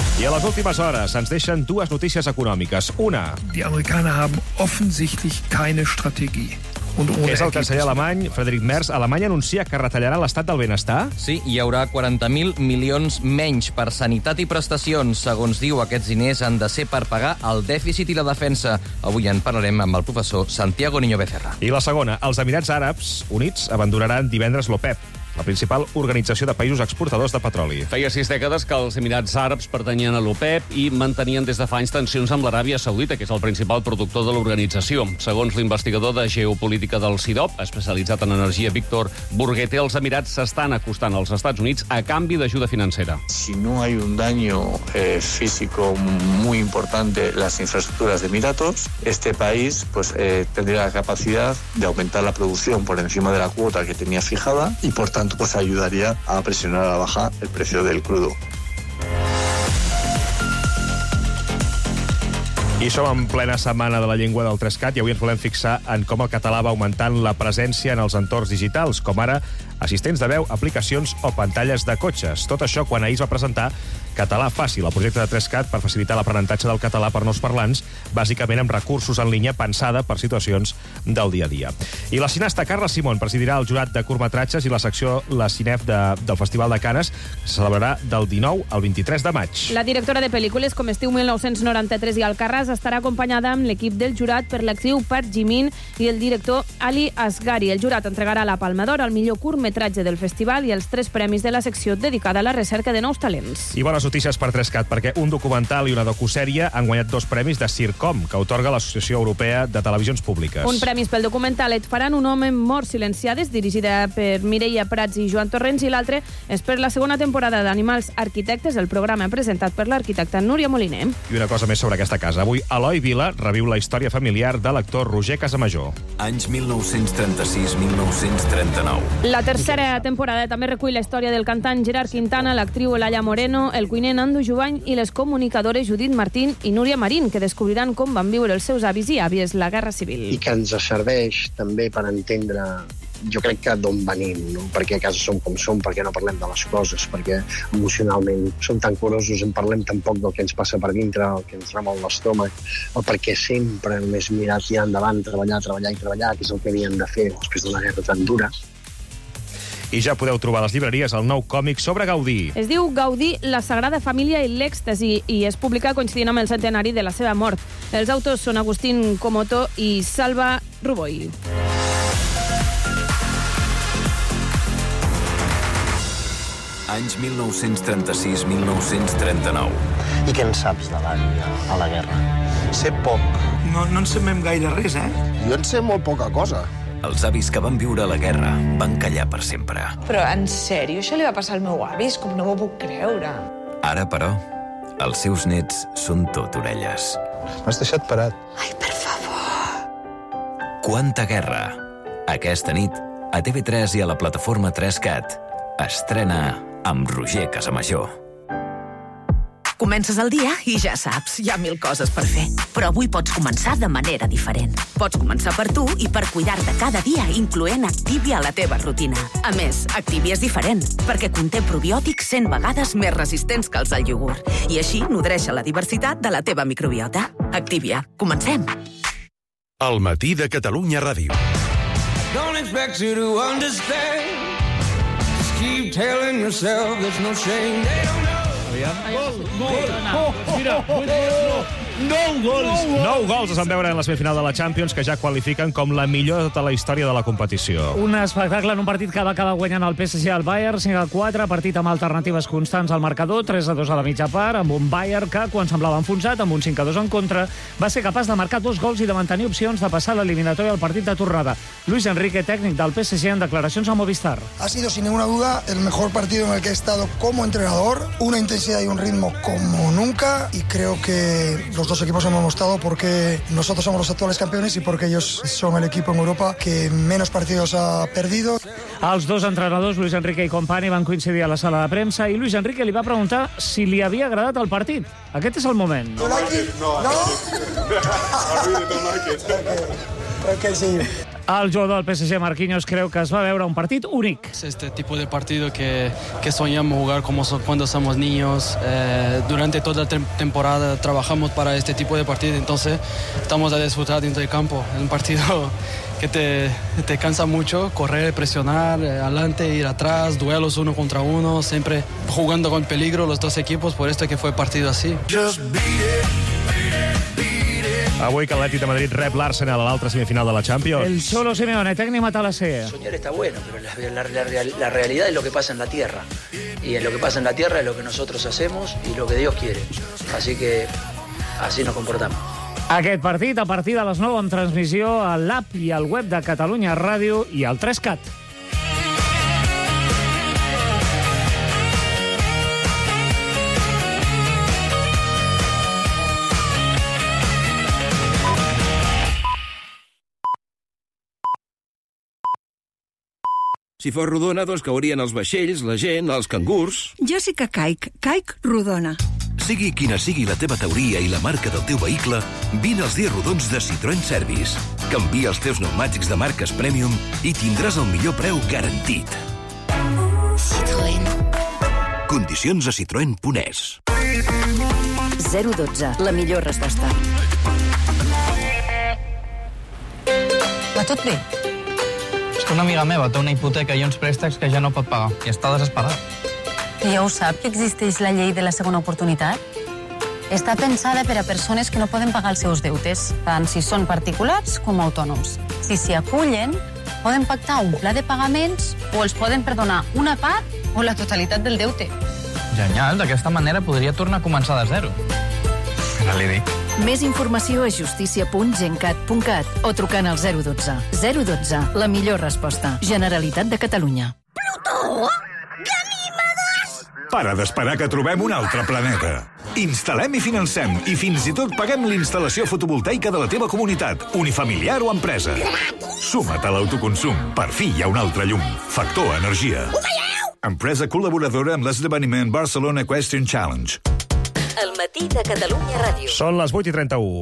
I a les últimes hores ens deixen dues notícies econòmiques. Una. Die Amerikaner haben offensichtlich keine Strategie. És el canceller alemany, Friedrich Merz. Alemanya anuncia que retallarà l'estat del benestar? Sí, hi haurà quaranta mil milions menys per sanitat i prestacions. Segons diu, aquests diners han de ser per pagar el dèficit i la defensa. Avui en parlarem amb el professor Santiago Niño Becerra. I la segona, els Emirats Àrabs Units abandonaran divendres l'OPEP, la principal organització de països exportadors de petroli. Feia sis dècades que els Emirats Àrabs pertanyien a l'OPEP i mantenien des de fa anys tensions amb l'Aràbia Saudita, que és el principal productor de l'organització. Segons l'investigador de geopolítica del CIDOB, especialitzat en energia Víctor Burguete, els Emirats s'estan acostant als Estats Units a canvi d'ajuda financera. Si no hay un daño eh, físico muy importante en las infraestructuras de Emiratos, este país pues, eh, tendría la capacidad de aumentar la producción por encima de la cuota que tenía fijada y, por tanto, pues ayudaría a presionar a la baja el precio del crudo. I som en plena setmana de la llengua del tres cat i avui ens volem fixar en com el català va augmentant la presència en els entorns digitals, com ara assistents de veu, aplicacions o pantalles de cotxes. Tot això quan ahir es va presentar Català Fàcil, el projecte de tres cat per facilitar l'aprenentatge del català per nous parlants, bàsicament amb recursos en línia pensada per situacions del dia a dia. I la cineasta Carla Simón presidirà el jurat de curtmetratges i la secció La Cinef de, del Festival de Canes, que se celebrarà del dinou al vint-i-tres de maig. La directora de pel·lícules com Estiu mil nou-cents noranta-tres i Alcarràs estarà acompanyada amb l'equip del jurat per l'actriu Park Ji-min i el director Ali Asghari. El jurat entregarà la Palma d'Or al millor curtmetratge del festival i els tres premis de la secció dedicada a la recerca de nous talents. I bones notícies per tres cat, perquè un documental i una docusèrie han guanyat dos premis de CIRCOM, que otorga l'Associació Europea de Televisions Públiques. Un premis pel documental Et faran un home mort silenciades, dirigida per Mireia Prats i Joan Torrents, i l'altre és per la segona temporada d'Animals Arquitectes, el programa presentat per l'arquitecta Núria Moliner. I una cosa més sobre aquesta casa. Avui Eloi Vila reviu la història familiar de l'actor Roger Casamajor. Anys mil nou-cents trenta-sis a mil nou-cents trenta-nou. La tercera temporada també recull la història del cantant Gerard Quintana, l'actriu Olaya Moreno, el cuiner Nando Jubany i les comunicadores Judit Martín i Núria Marín, que descobriran com van viure els seus avis i àvies la Guerra Civil. I que ens serveix també per entendre, jo crec que d'on venim, no? Perquè a casa som com som, perquè no parlem de les coses, perquè emocionalment som tan curosos, en parlem tan poc del que ens passa per dintre, el que ens remou l'estómac, el perquè sempre només mirar aquí endavant, treballar, treballar i treballar, que és el que havien de fer després d'una guerra tan dura. I ja podeu trobar a les llibreries el nou còmic sobre Gaudí. Es diu Gaudí, la Sagrada Família i l'Èxtasi i es publica coincidint amb el centenari de la seva mort. Els autors són Agustín Comoto i Salva Ruboy. Anys mil nou-cents trenta-sis a mil nou-cents trenta-nou. I què en saps de l'avi a la guerra? Sé poc. No, no en sabem gaire res, eh? Jo en sé molt poca cosa. Els avis que van viure la guerra van callar per sempre. Però, en sèrio, això li va passar al meu avi? És com no m'ho puc creure. Ara, però, els seus nets són tot orelles. M'has deixat parat. Ai, per favor. Quanta guerra. Aquesta nit, a T V tres i a la plataforma tres cat, estrena amb Roger Casamajor. Comences el dia i ja saps, hi ha mil coses per fer. Però avui pots començar de manera diferent. Pots començar per tu i per cuidar-te cada dia, incloent Activia a la teva rutina. A més, Activia és diferent, perquè conté probiòtics cent vegades més resistents que els del iogurt. I així nodreix la diversitat de la teva microbiota. Activia. Comencem. El matí de Catalunya Ràdio. Don't expect you to understand. Just keep telling yourself there's no shame. They don't know. Gol, gol, oh, mira, nou gols! Nou gols es van veure en la semifinal de la Champions, que ja qualifiquen com la millor de tota la història de la competició. Un espectacle en un partit que va acabar guanyant el P S G al Bayern, cinc a quatre, partit amb alternatives constants al marcador, tres a dos a la mitja part, amb un Bayern que, quan semblava enfonsat, amb un cinc a dos en contra, va ser capaç de marcar dos gols i de mantenir opcions de passar l'eliminatòria al partit de tornada. Luis Enrique, tècnic del P S G, en declaracions a Movistar. Ha sido, sin ninguna duda, el mejor partido en el que he estado como entrenador, una intensidad y un ritmo como nunca, y creo que los dos equipos hemos mostrado porque nosotros somos los actuales campeones y porque ellos son el equipo en Europa que menos partidos ha perdido. Els dos entrenadors, Luis Enrique i company, van coincidir a la sala de premsa i Luis Enrique li va preguntar si li havia agradat el partit. Aquest és el moment. No, like it? No? No? I really don't like it. Okay. Okay, sí. El jugador del P S G, Marquinhos, creu que es va veure un partit únic. Este tipo de partido que, que soñamos jugar como so, cuando somos niños. Eh, durante toda la temporada trabajamos para este tipo de partido, entonces estamos a disfrutar dentro del campo. Es un partido que te, te cansa mucho, correr, presionar, eh, adelante, ir atrás, duelos uno contra uno, siempre jugando con peligro los dos equipos, por esto que fue partido así. Avui que l'Atlètic de Madrid rep l'Arsenal a l'altra semifinal de la Champions. El Cholo Simeone, técnico Matalassé. Soñar está bueno, pero la, la, la, la realidad es lo que pasa en la tierra. Y en lo que pasa en la tierra es lo que nosotros hacemos y lo que Dios quiere. Así que así nos comportamos. Aquest partit, a partir de les nou, en transmissió a l'app i al web de Catalunya Ràdio i al tres cat. Si fos rodona, doncs caurien els vaixells, la gent, els cangurs... Jo sí que caic. Caic rodona. Sigui quina sigui la teva teoria i la marca del teu vehicle, vine als dies rodons de Citroën Service. Canvia els teus pneumàtics de marques Premium i tindràs el millor preu garantit. Citroën. Condicions a citroen punt es. zero dotze, la millor resposta. Va tot bé? És que una amiga meva té una hipoteca i uns préstecs que ja no pot pagar i està desesperada. I ja ho sap, que existeix la llei de la segona oportunitat? Està pensada per a persones que no poden pagar els seus deutes, tant si són particulars com autònoms. Si s'hi acullen, poden pactar un pla de pagaments o els poden perdonar una part o la totalitat del deute. Genial, d'aquesta manera podria tornar a començar de zero. Ara li dic. Més informació a justícia punt gencat punt cat o trucant al zero dotze. zero dotze, la millor resposta. Generalitat de Catalunya. Plutó! Para d'esperar que trobem un altre planeta. Instal·lem i financem i fins i tot paguem l'instal·lació fotovoltaica de la teva comunitat, unifamiliar o empresa. Suma't a l'autoconsum. Per fi hi ha un altre llum. Factor Energia. Empresa col·laboradora amb l'esdeveniment Barcelona Equestrian Challenge. El matí de Catalunya Ràdio. Són les vuit i trenta-u.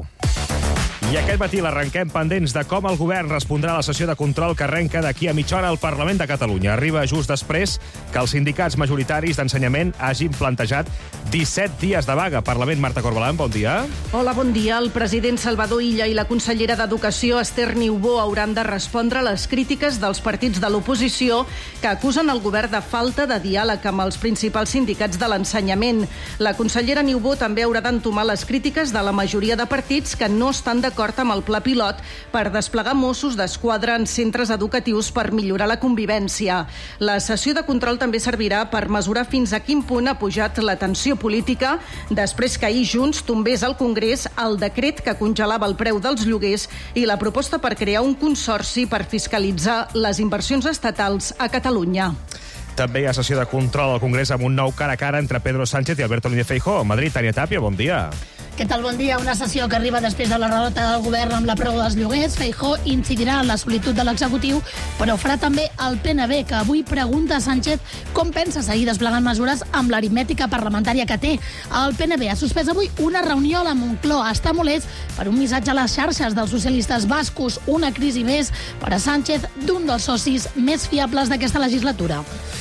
I aquest matí l'arrenquem pendents de com el govern respondrà a la sessió de control que arrenca d'aquí a mitja hora al Parlament de Catalunya. Arriba just després que els sindicats majoritaris d'ensenyament hagin plantejat disset dies de vaga. Parlament, Marta Corbalan, bon dia. Hola, bon dia. El president Salvador Illa i la consellera d'Educació, Esther Niubó, hauran de respondre a les crítiques dels partits de l'oposició que acusen el govern de falta de diàleg amb els principals sindicats de l'ensenyament. La consellera Niubó també haurà d'entomar les crítiques de la majoria de partits que no estan d'acord amb el pla pilot per desplegar Mossos d'Esquadra en centres educatius per millorar la convivència. La sessió de control també servirà per mesurar fins a quin punt ha pujat la tensió política després que ahir Junts tombés al Congrés el decret que congelava el preu dels lloguers i la proposta per crear un consorci per fiscalitzar les inversions estatals a Catalunya. També hi ha sessió de control al Congrés amb un nou cara a cara entre Pedro Sánchez i Alberto Núñez Feijóo. A Madrid, Tània Tàpia, bon dia. Què tal? Bon dia. Una sessió que arriba després de la derrota del govern amb la preu dels lloguers. Feijóo incidirà en la solitud de l'executiu, però farà també el P N B, que avui pregunta a Sánchez com pensa seguir desplegant mesures amb l'aritmètica parlamentària que té. El P N B ha suspès avui una reunió a la Moncloa. Està molest per un missatge a les xarxes dels socialistes bascos, una crisi més per a Sánchez d'un dels socis més fiables d'aquesta legislatura.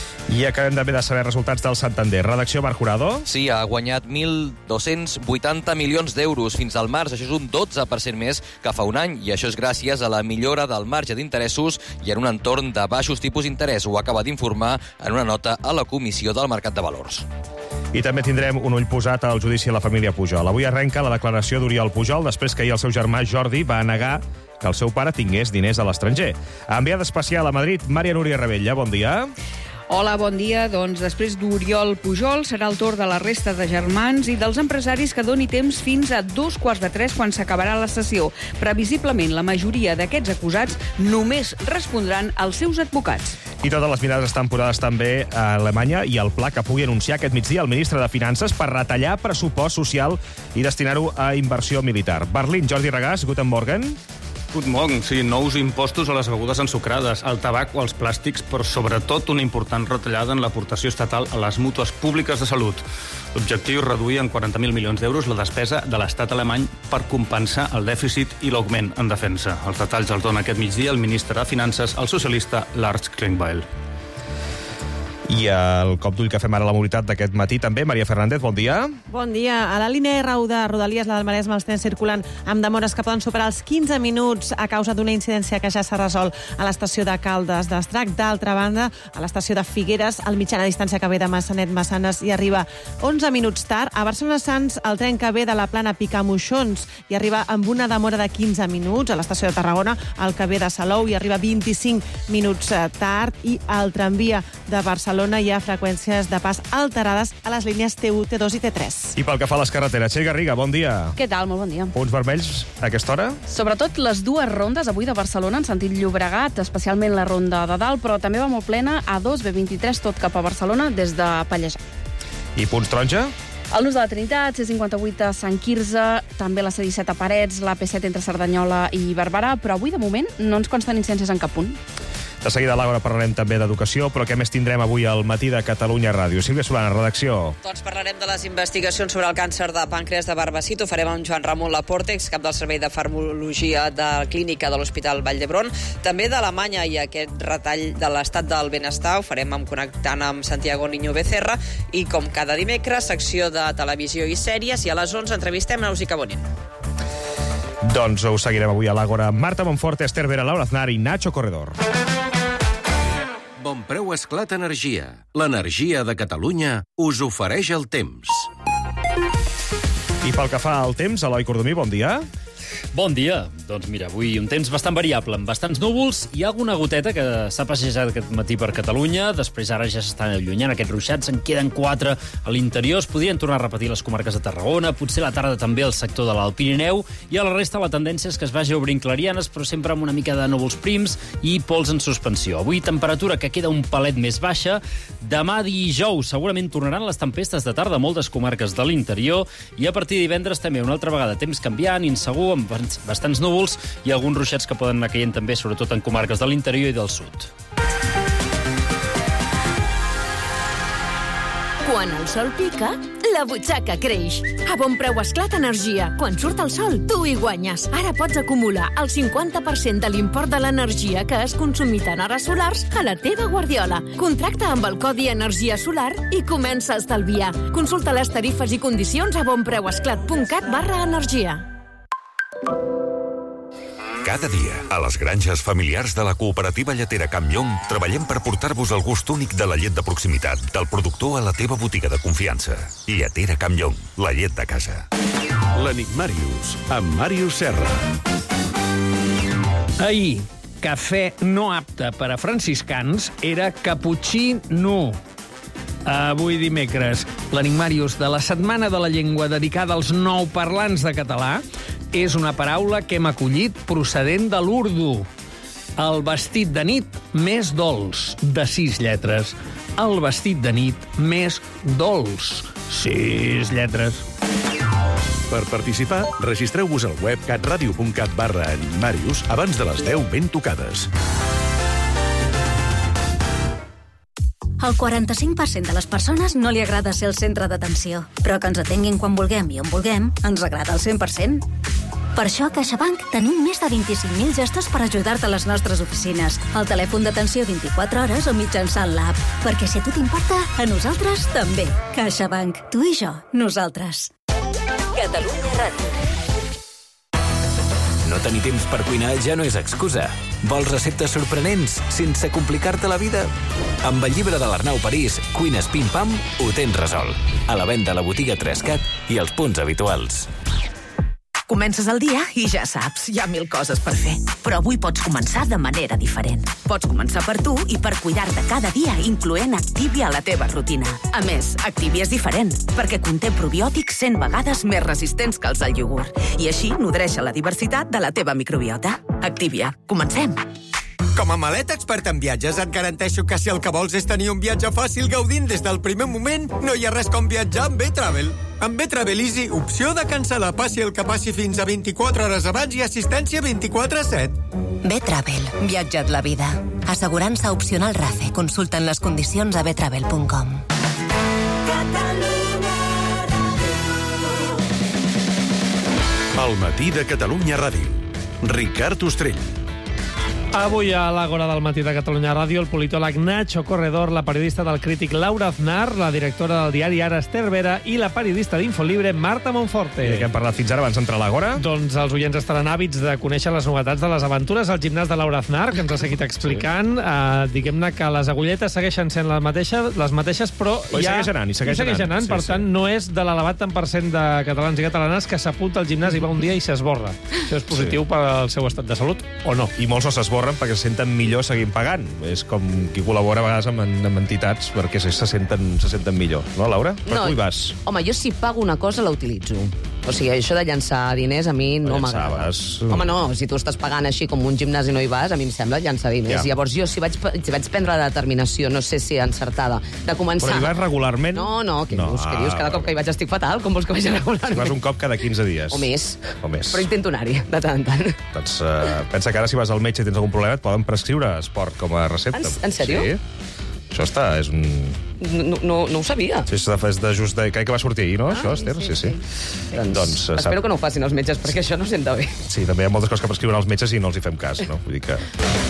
I acabem també de saber resultats del Santander. Redacció, Marc Jurado. Sí, ha guanyat mil dos-cents vuitanta milions d'euros fins al març. Això és un dotze per cent més que fa un any, i això és gràcies a la millora del marge d'interessos i en un entorn de baixos tipus d'interès. Ho acaba d'informar en una nota a la Comissió del Mercat de Valors. I també tindrem un ull posat al judici a la família Pujol. Avui arrenca la declaració d'Oriol Pujol després que ahir el seu germà Jordi va negar que el seu pare tingués diners a l'estranger. Enviada especial a Madrid, Maria Núria Rebella, bon dia. Hola, bon dia. Doncs després d'Oriol Pujol serà el torn de la resta de germans i dels empresaris que doni temps fins a dos quarts de tres quan s'acabarà la sessió. Previsiblement, la majoria d'aquests acusats només respondran als seus advocats. I totes les mirades estan posades també a Alemanya i el pla que pugui anunciar aquest migdia el ministre de Finances per retallar pressupost social i destinar-ho a inversió militar. Berlín, Jordi Regàs, Guten Morgen. Puigdemont, sí, nous impostos a les begudes ensucrades, al tabac o als plàstics, però sobretot una important retallada en l'aportació estatal a les mútues públiques de salut. L'objectiu és reduir en quaranta mil milions d'euros la despesa de l'estat alemany per compensar el dèficit i l'augment en defensa. Els detalls els dona aquest migdia el ministre de Finances, el socialista Lars Klingbeil. I el cop d'ull que fem ara a la mobilitat d'aquest matí també. Maria Fernández, bon dia. Bon dia. A la línia R u de Rodalies, la del Maresme, els trens circulen amb demores que poden superar els quinze minuts a causa d'una incidència que ja s'ha resolt a l'estació de Caldes d'Estrac. D'altra banda, a l'estació de Figueres, el mitjana distància que ve de Massanet-Massanes hi arriba onze minuts tard. A Barcelona-Sants, el tren que ve de la Plana Picamoixons hi arriba amb una demora de quinze minuts. A l'estació de Tarragona, el que ve de Salou hi arriba vint-i-cinc minuts tard. I al tramvia de Barcelona hi ha freqüències de pas alterades a les línies T u, T dos i T tres. I pel que fa a les carreteres, Txell Garriga, bon dia. Què tal? Molt bon dia. Punts vermells a aquesta hora? Sobretot les dues rondes avui de Barcelona en sentit Llobregat, especialment la ronda de dalt, però també va molt plena A dos, B vint-i-tres, tot cap a Barcelona des de Pallejà. I punts taronja? El Nus de la Trinitat, C cinquanta-vuit a Sant Quirze, també la C disset a Parets, la P set entre Cerdanyola i Barberà, però avui, de moment, no ens consten incidències en cap punt. De seguida a l'Àgora parlarem també d'educació, però què més tindrem avui al matí de Catalunya Ràdio? Sílvia Solana, redacció. Doncs parlarem de les investigacions sobre el càncer de pàncreas de Barbacít. Ho farem amb Joan Ramon Laporte, cap del Servei de Farmacologia de la Clínica de l'Hospital Vall d'Hebron. També d'Alemanya i aquest retall de l'estat del benestar. Ho farem amb connectant amb Santiago Niño Becerra. I com cada dimecres, secció de televisió i sèries. I a les onze entrevistem Nausica Bonin. Doncs ho seguirem avui a l'Àgora. Marta Monforte, Esther Vera, Laura Aznar i Nacho Corredor. Bonpreu Esclat Energia. L'energia de Catalunya us ofereix el temps. I pel que fa al temps, Eloi Cordomí, bon dia. Bon dia. Doncs mira, avui un temps bastant variable, amb bastants núvols. Hi ha alguna goteta que s'ha passejat aquest matí per Catalunya, després ara ja s'estan allunyant aquests ruixats, en queden quatre a l'interior, es podrien tornar a repetir les comarques de Tarragona, potser a la tarda també al sector de l'Alt Pirineu, i a la resta la tendència és que es vagi obrint clarianes, però sempre amb una mica de núvols prims i pols en suspensió. Avui temperatura que queda un palet més baixa. Demà dijous segurament tornaran les tempestes de tarda a moltes comarques de l'interior, i a partir de divendres també una altra vegada temps canviant, insegur, amb bastants núvols i alguns ruixats que poden anar caient també, sobretot en comarques de l'interior i del sud. Quan el sol pica, la butxaca creix. A Bonpreu Esclat Energia, quan surt el sol, tu hi guanyes. Ara pots acumular el cinquanta per cent de l'import de l'energia que has consumit en hores solars a la teva guardiola. Contracta amb el codi Energia Solar i comença a estalviar. Consulta les tarifes i condicions a bonpreuesclat.cat barra energia. Cada dia, a les granges familiars de la cooperativa lletera Camp Llong, treballem per portar-vos el gust únic de la llet de proximitat, del productor a la teva botiga de confiança. Lletera Camp Llong, la llet de casa. L'Enigmàrius, amb Màrius Serra. Ahir, cafè no apte per a franciscans era caputxí nu. Avui dimecres, l'Enigmàrius de la Setmana de la Llengua dedicada als nou parlants de català és una paraula que hem acollit procedent de l'urdu. El vestit de nit més dolç, de sis lletres. El vestit de nit més dolç, sis lletres. Per participar, registreu-vos al web catradio.cat barra Enigmàrius abans de les deu ben tocades. El quaranta-cinc per cent de les persones no li agrada ser el centre d'atenció, però que ens atenguin quan vulguem i on vulguem ens agrada el cent per cent. Per això a CaixaBank tenim més de vint-i-cinc mil gestos per ajudar-te a les nostres oficines, al telèfon d'atenció vint-i-quatre hores o mitjançant l'app. Perquè si a tu t'importa, a nosaltres també. CaixaBank. Tu i jo. Nosaltres. Catalunya Ràdio. No tenir temps per cuinar ja no és excusa. Vols receptes sorprenents sense complicar-te la vida? Amb el llibre de l'Arnau París, Cuines Pim Pam, ho tens resolt. A la venda a la botiga Trescat i als punts habituals. Comences el dia i ja saps, hi ha mil coses per fer. Però avui pots començar de manera diferent. Pots començar per tu i per cuidar-te cada dia, incloent Activia a la teva rutina. A més, Activia és diferent, perquè conté probiòtics cent vegades més resistents que els del iogurt. I així nodreix la diversitat de la teva microbiota. Activia. Comencem! Com a maleta expert en viatges, et garanteixo que si el que vols és tenir un viatge fàcil gaudint des del primer moment, no hi ha res com viatjar amb B-Travel. Amb B-Travel Easy, opció de cancel·lar passi el que passi fins a vint-i-quatre hores abans i assistència vint-i-quatre set. B-Travel. Viatja't la vida. Assegurança opcional RAFE. Consulten les condicions a b travel punt com. El matí de Catalunya Ràdio. Ricard Ostrell. Avui a l'Àgora del matí de Catalunya Ràdio, el politòleg Nacho Corredor, la periodista del Crític Laura Aznar, la directora del diari Ara Esther Vera i la periodista d'Infolibre Marta Monforte. I de què hem parlat fins ara abans d'entrar a l'Àgora? Doncs els oients estaran àvids de conèixer les novetats de les aventures al gimnàs de Laura Aznar, que ens ha seguit explicant. Sí. Uh, Diguem-ne que les agulletes segueixen sent les mateixes, les mateixes però Oi, ja... segueix anant, i segueix, segueix anant. anant. Sí, per sí. tant, no és de l'elevat tant per cent de catalans i catalanes que s'apunta al gimnàs i va un dia i s'esborra. Això és positiu sí. per al seu estat de salut, o no? I molts no s'esborren perquè se senten millor seguint pagant. És com qui col·labora a vegades amb, amb entitats perquè se senten, se senten millor. No, Laura? Per no, tu hi vas? Home, jo si pago una cosa la utilitzo. O sigui, això de llançar diners a mi no m'agrada. Home, no, si tu estàs pagant així com un gimnàs i no hi vas, a mi em sembla llançar diners. Ja. Llavors jo, si vaig, si vaig prendre la determinació, no sé si encertada, de començar... Però hi vas regularment? No, no, què no. dius? Què dius? Cada cop que hi vaig estic fatal, com vols que vagi regularment? Si vas un cop cada quinze dies. O més. O més. Però intento anar-hi, de tant en tant. Doncs uh, pensa que ara si vas al metge i tens algun problema et poden prescriure esport com a recepta. En, en sèrio? Sí. Això està, és un... No, no, no ho sabia. Sí, és de just de... Crec que va sortir ahir, no, ah, això, Esther? Sí, sí. sí. sí. Doncs, doncs espero sap... que no ho facin els metges, perquè això no senta bé. Sí, també hi ha moltes coses que prescriuen els metges i no els hi fem cas, no? Vull dir que...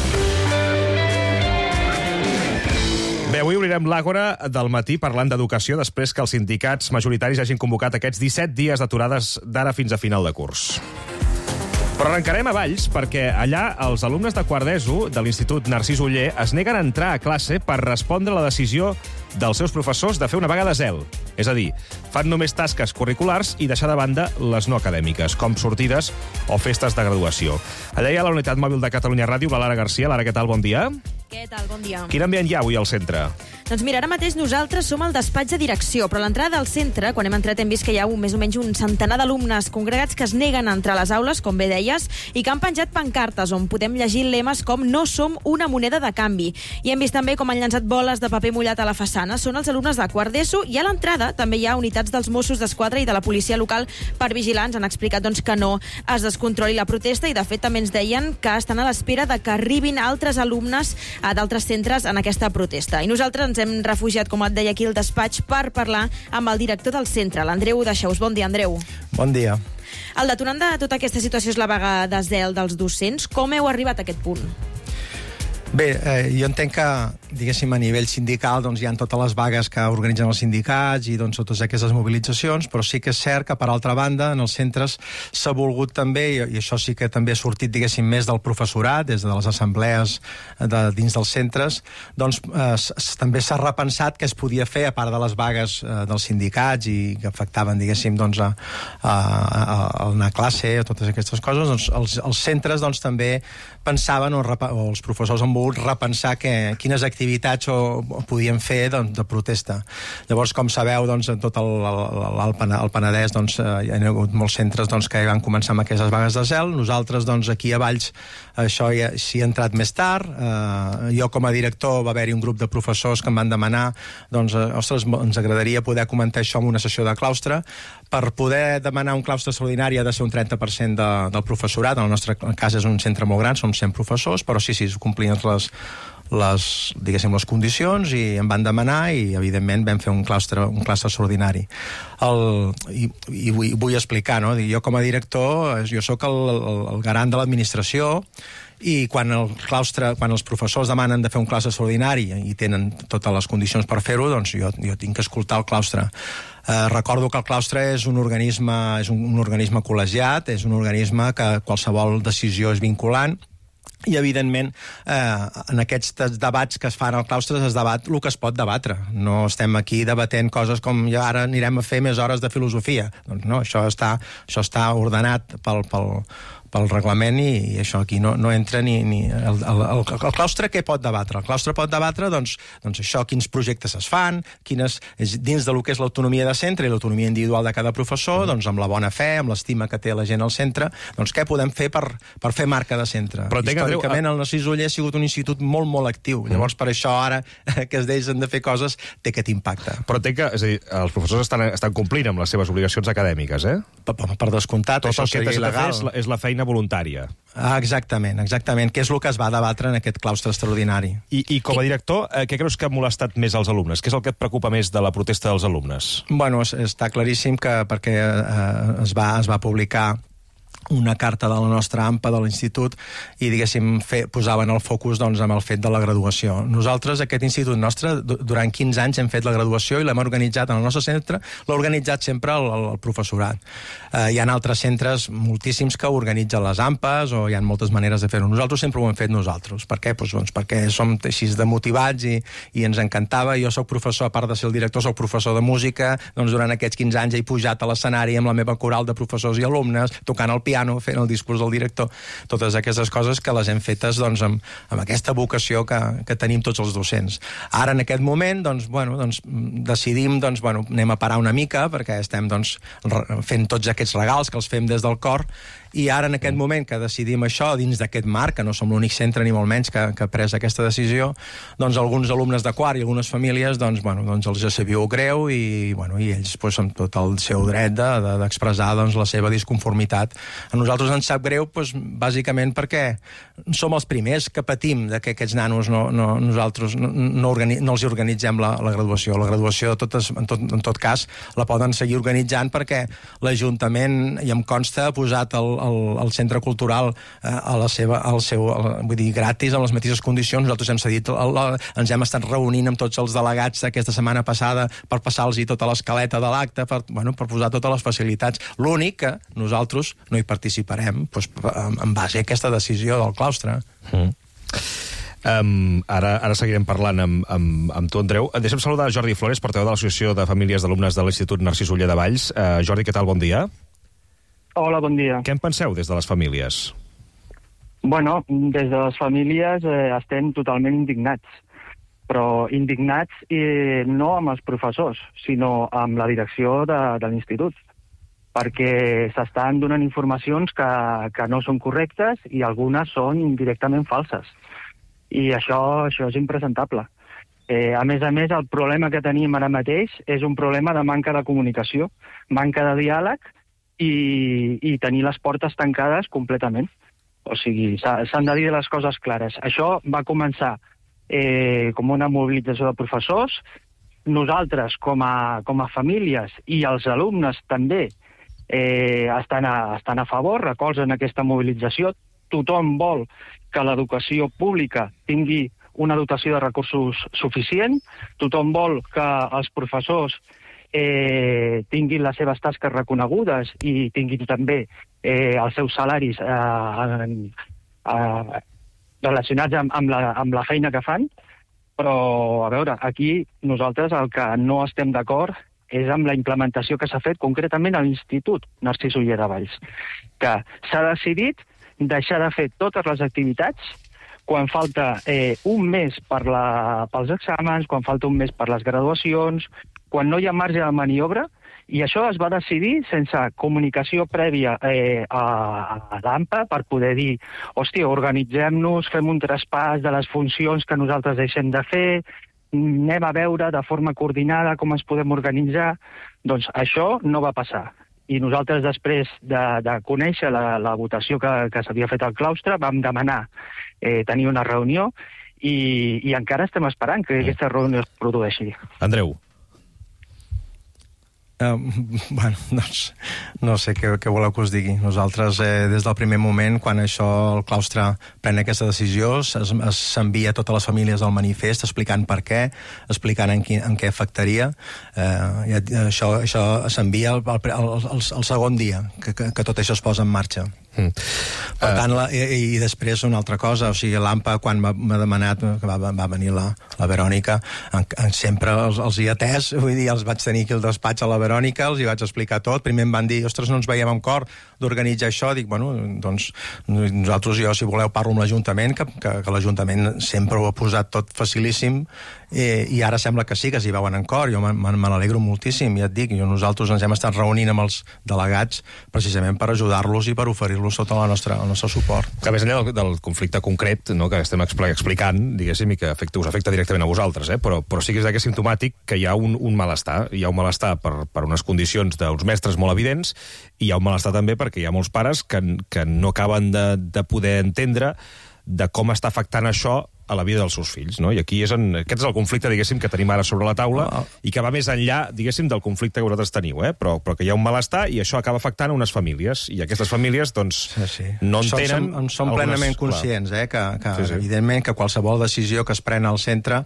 Bé, avui obrirem l'Àgora del matí parlant d'educació després que els sindicats majoritaris hagin convocat aquests disset dies d'aturades d'ara fins a final de curs. Però arrencarem a Valls perquè allà els alumnes de quart d'ESO de l'Institut Narcís Oller es neguen a entrar a classe per respondre a la decisió dels seus professors de fer una vaga de zel. És a dir, fan només tasques curriculars i deixar de banda les no acadèmiques, com sortides o festes de graduació. Allà hi ha la unitat mòbil de Catalunya Ràdio, la Lara Garcia. Lara, què tal? Bon dia. Què tal? Bon dia. Quin ambient hi ha avui al centre? Doncs mira, ara mateix nosaltres som al despatx de direcció, però a l'entrada del centre, quan hem entrat, hem vist que hi ha un, més o menys un centenar d'alumnes congregats que es neguen a entrar a les aules, com bé deies, i que han penjat pancartes on podem llegir lemes com "No som una moneda de canvi". I hem vist també com han llançat boles de paper mullat a la façana. Són els alumnes de quart d'ESO i a l'entrada també hi ha unitats dels Mossos d'Esquadra i de la policia local per vigilar. Ens han explicat doncs, que no es descontroli la protesta i, de fet, també ens deien que estan a l'espera de que arribin altres alumnes d'altres centres en aquesta protesta. I nosaltres ens hem refugiat, com et deia, aquí al despatx per parlar amb el director del centre, l'Andreu Deixeus. Bon dia, Andreu. Bon dia. El detonant de tota aquesta situació és la vaga de zel dels docents. Com heu arribat a aquest punt? Bé, eh, jo entenc que, diguéssim, a nivell sindical doncs, hi ha totes les vagues que organitzen els sindicats i doncs, totes aquestes mobilitzacions, però sí que és cert que, per altra banda, en els centres s'ha volgut també, i això sí que també ha sortit, diguéssim, més del professorat, des de les assemblees de, dins dels centres, doncs eh, també s'ha repensat què es podia fer, a part de les vagues eh, dels sindicats i que afectaven, diguéssim, doncs, a, a, a, a anar a classe, a totes aquestes coses, doncs els, els centres doncs, també pensaven, o, o els professors han volgut repensar que, quines activitats o, o podien fer doncs, de protesta. Llavors, com sabeu, doncs, en tot el, el, el Penedès doncs, hi ha hagut molts centres doncs, que van començar amb aquestes vagues de zel. Nosaltres, doncs, aquí a Valls, això ja s'hi ha entrat més tard. Uh, jo, com a director, va haver-hi un grup de professors que em van demanar doncs, uh, ostres, ens agradaria poder comentar això en una sessió de claustre. Per poder demanar un claustre extraordinari ha de ser un trenta per cent de, del professorat. En el nostre cas és un centre molt gran, som cent professors, però sí, sí, complint les, les, diguéssim, les condicions i em van demanar i, evidentment, vam fer un claustre, un claustre extraordinari. El, i, i vull, vull explicar, no? Jo, com a director, jo sóc el, el, el garant de l'administració i quan el claustre, quan els professors demanen de fer un claustre extraordinari i tenen totes les condicions per fer-ho, doncs jo, jo tinc que escoltar el claustre. Eh, recordo que el claustre és un organisme, és un, un organisme col·legiat, és un organisme que qualsevol decisió és vinculant, i, evidentment, eh, en aquests debats que es fan al claustre es debat el que es pot debatre. No estem aquí debatent coses com ja ara anirem a fer més hores de filosofia. Doncs no, això està, això està ordenat pel, pel, pel reglament i, i això aquí no, no entra ni... ni el, el, el, el claustre què pot debatre? El claustre pot debatre, doncs, doncs això, quins projectes es fan, quines, dins de lo que és l'autonomia de centre i l'autonomia individual de cada professor, doncs amb la bona fe, amb l'estima que té la gent al centre, doncs què podem fer per, per fer marca de centre? Però històricament el Narcís Oller ha sigut un institut molt, molt actiu. Mm. Llavors, per això ara que es deixen de fer coses, té aquest impacte. Però té que, és a dir, els professors estan, estan complint amb les seves obligacions acadèmiques, eh? Per, per descomptat, tot això seria il·legal. És la, és la feina voluntària. Ah, exactament, exactament, que és el que es va debatre en aquest claustre extraordinari. I, i com a director, eh, què creus que ha molestat més als alumnes? Què és el que et preocupa més de la protesta dels alumnes? Bueno, està claríssim que perquè eh, es, va, es va publicar una carta de la nostra A M P A de l'institut i, diguéssim, fe, posaven el focus doncs, amb el fet de la graduació. Nosaltres, aquest institut nostre, durant quinze anys hem fet la graduació i l'hem organitzat en el nostre centre, l'ha organitzat sempre el, el professorat. Eh, hi ha altres centres, moltíssims, que organitzen les A M P As o hi ha moltes maneres de fer-ho. Nosaltres sempre ho hem fet nosaltres. Per què? Pues, doncs, perquè som així de motivats i, i ens encantava. Jo soc professor, a part de ser el director, soc professor de música. Doncs durant aquests quinze anys he pujat a l'escenari amb la meva coral de professors i alumnes, tocant el piano, fent el discurs del director, totes aquestes coses que les hem fetes doncs, amb, amb aquesta vocació que, que tenim tots els docents. Ara, en aquest moment, doncs, bueno, doncs, decidim, doncs, bueno, anem a parar una mica, perquè estem doncs, fent tots aquests regals que els fem des del cor, i ara, en aquest moment que decidim això, dins d'aquest marc, que no som l'únic centre ni molt menys que, que ha pres aquesta decisió, doncs alguns alumnes de quart i algunes famílies doncs, bueno, doncs els sabíeu greu i, bueno, i ells doncs, amb tot el seu dret d'expressar de, de, doncs, la seva disconformitat. A nosaltres ens sap greu, doncs, bàsicament perquè som els primers que patim de que aquests nanos no, no, nosaltres no, no, organi no els organitzem la, la graduació. La graduació, totes, en, tot, en tot cas, la poden seguir organitzant perquè l'Ajuntament, i em consta, ha posat el, el, el centre cultural eh, a la seva, al seu, a, vull dir, gratis, amb les mateixes condicions. Nosaltres hem cedit, el, el, ens hem estat reunint amb tots els delegats aquesta setmana passada per passar-los tota l'escaleta de l'acte, per, bueno, per posar totes les facilitats. L'únic que nosaltres no hi participarem doncs, en base a aquesta decisió del claustre. Mm. Um, ara, ara seguirem parlant amb, amb, amb tu, Andreu. Deixa'm saludar Jordi Flores, portaveu de l'Associació de Famílies d'Alumnes de l'Institut Narcís Oller de Valls. Uh, Jordi, què tal? Bon dia. Hola, bon dia. Què en penseu des de les famílies? Bueno, des de les famílies eh, estem totalment indignats, però indignats eh, no amb els professors, sinó amb la direcció de, de l'institut, perquè s'estan donant informacions que, que no són correctes i algunes són directament falses. I això, això és impresentable. Eh, a més a més, el problema que tenim ara mateix és un problema de manca de comunicació, manca de diàleg i, i tenir les portes tancades completament. O sigui, s'han de dir les coses clares. Això va començar eh, com una mobilització de professors. Nosaltres, com a, com a famílies i els alumnes també, eh, estan, a, estan a favor, recolzen aquesta mobilització. Tothom vol que l'educació pública tingui una dotació de recursos suficient, tothom vol que els professors eh, tinguin les seves tasques reconegudes i tinguin també eh, els seus salaris eh, eh, relacionats amb, amb, la, amb la feina que fan, però, a veure, aquí nosaltres el que no estem d'acord és amb la implementació que s'ha fet concretament a l'Institut Narcís Oller de Valls, que s'ha decidit deixar de fer totes les activitats quan falta eh, un mes per la, pels exàmens, quan falta un mes per les graduacions, quan no hi ha marge de maniobra, i això es va decidir sense comunicació prèvia eh, a, a l'A M P A per poder dir, hòstia, organitzem-nos, fem un traspàs de les funcions que nosaltres deixem de fer, anem a veure de forma coordinada com ens podem organitzar. Doncs això no va passar. I nosaltres, després de, de conèixer la, la votació que, que s'havia fet al claustre, vam demanar eh, tenir una reunió i, i encara estem esperant que aquesta reunió es produeixi. Andreu. Uh, bueno, doncs, no sé què, què voleu que us digui. Nosaltres, eh, des del primer moment, quan això, el claustre pren aquesta decisió, s'envia a totes les famílies el manifest explicant per què, explicant en, qui, en què afectaria. Eh, i això això s'envia el, el, el, el segon dia que, que, que tot això es posa en marxa. Mm. Per uh, tant, la, i, i després una altra cosa, o sigui, l'A M P A, quan m'ha demanat, que va, va venir la, la Verònica, en, en sempre els, els hi atès, vull dir, els vaig tenir aquí al despatx a la Verònica, els hi vaig explicar tot, primer em van dir, ostres, no ens veiem amb cor d'organitzar això, dic, bueno, doncs nosaltres, jo, si voleu, parlo amb l'Ajuntament, que, que, que l'Ajuntament sempre ho ha posat tot facilíssim, i, i ara sembla que sí, que s'hi veuen en cor, jo me, me n'alegro moltíssim, ja et dic, jo, nosaltres ens hem estat reunint amb els delegats precisament per ajudar-los i per oferir-los tot el nostre, el nostre suport. Que més enllà del, del conflicte concret, no, que estem explicant, diguéssim, i que afecta, us afecta directament a vosaltres, eh? però, però sí que és d'aquest simptomàtic que hi ha un, un malestar. Hi ha un malestar per, per unes condicions d'uns mestres molt evidents, i hi ha un malestar també perquè hi ha molts pares que, que no acaben de, de poder entendre de com està afectant això a la vida dels seus fills, no? I aquí és en, aquest és el conflicte, diguéssim, que tenim ara sobre la taula oh. i que va més enllà, diguéssim, del conflicte que vosaltres teniu, eh? Però, però que hi ha un malestar i això acaba afectant a unes famílies, i aquestes famílies, doncs, sí, sí. no entenen... Som, som, som algunes... plenament conscients, eh? Que, que sí, sí. evidentment, que qualsevol decisió que es pren al centre,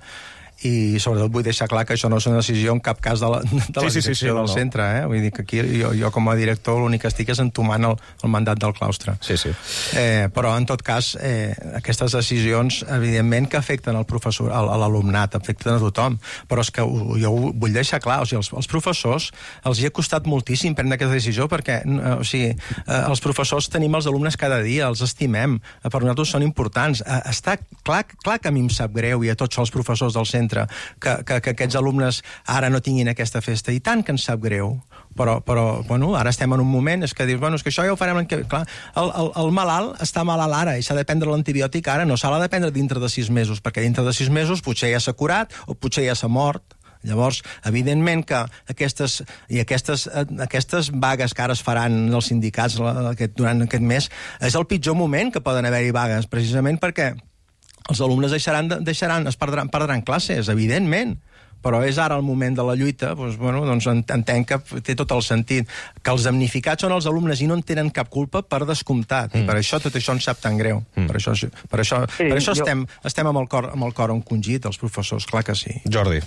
i sobretot vull deixar clar que això no és una decisió en cap cas de la, de la sí, sí, direcció sí, sí, del no, no. centre, eh? Vull dir que aquí jo, jo com a director l'únic que estic és entomant el, el mandat del claustre. Sí, sí. Eh, però, en tot cas, eh, aquestes decisions, evidentment, que afecten el professor, a l'alumnat, afecten a tothom, però és que jo ho vull deixar clar, o sigui, els, els professors els hi ha costat moltíssim prendre aquesta decisió perquè, o sigui, eh, els professors tenim els alumnes cada dia, els estimem, eh, per nosaltres són importants. Eh, està clar, clar que a mi em sap greu, i a tots els professors del centre, que, que, que aquests alumnes ara no tinguin aquesta festa, i tant que ens sap greu, però, però bueno, ara estem en un moment, és que dius, bueno, és que això ja ho farem... Clar, el, el, el malalt està malalt ara i s'ha de prendre l'antibiòtic ara, no s'ha de prendre dintre de sis mesos, perquè dintre de sis mesos potser ja s'ha curat o potser ja s'ha mort. Llavors, evidentment que aquestes, i aquestes, aquestes vagues que ara es faran els sindicats aquest, durant aquest mes, és el pitjor moment que poden haver-hi vagues, precisament perquè els alumnes deixaran, deixaran es perdran, perdran classes, evidentment, però és ara el moment de la lluita, doncs, bueno, doncs entenc que té tot el sentit. Que els damnificats són els alumnes i no en tenen cap culpa, per descomptat. Mm. I per això tot això ens sap tan greu. Mm. Per això, per això, sí, per això jo... estem, estem amb el cor, amb el cor encongit, els professors, clar que sí. Jordi.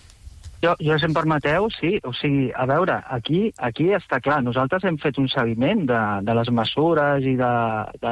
Jo, jo, si em permeteu, sí, o sigui, a veure, aquí, aquí està clar, nosaltres hem fet un seguiment de, de les mesures i de... de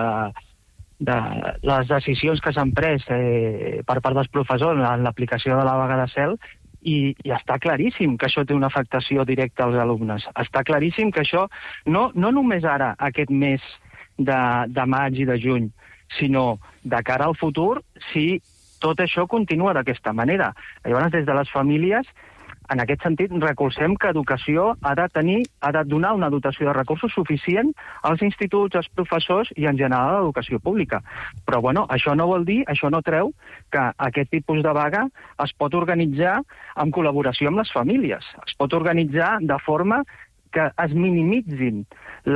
de les decisions que s'han pres eh, per part dels professors en l'aplicació de la vaga de cel, i, i està claríssim que això té una afectació directa als alumnes. Està claríssim que això, no, no només ara, aquest mes de, de maig i de juny, sinó de cara al futur, si tot això continua d'aquesta manera. Llavors, des de les famílies, en aquest sentit, recolzem que educació ha de tenir, ha de donar una dotació de recursos suficient als instituts, als professors i, en general, a l'educació pública. Però, bueno, això no vol dir, això no treu que aquest tipus de vaga es pot organitzar en col·laboració amb les famílies. Es pot organitzar de forma que es minimitzin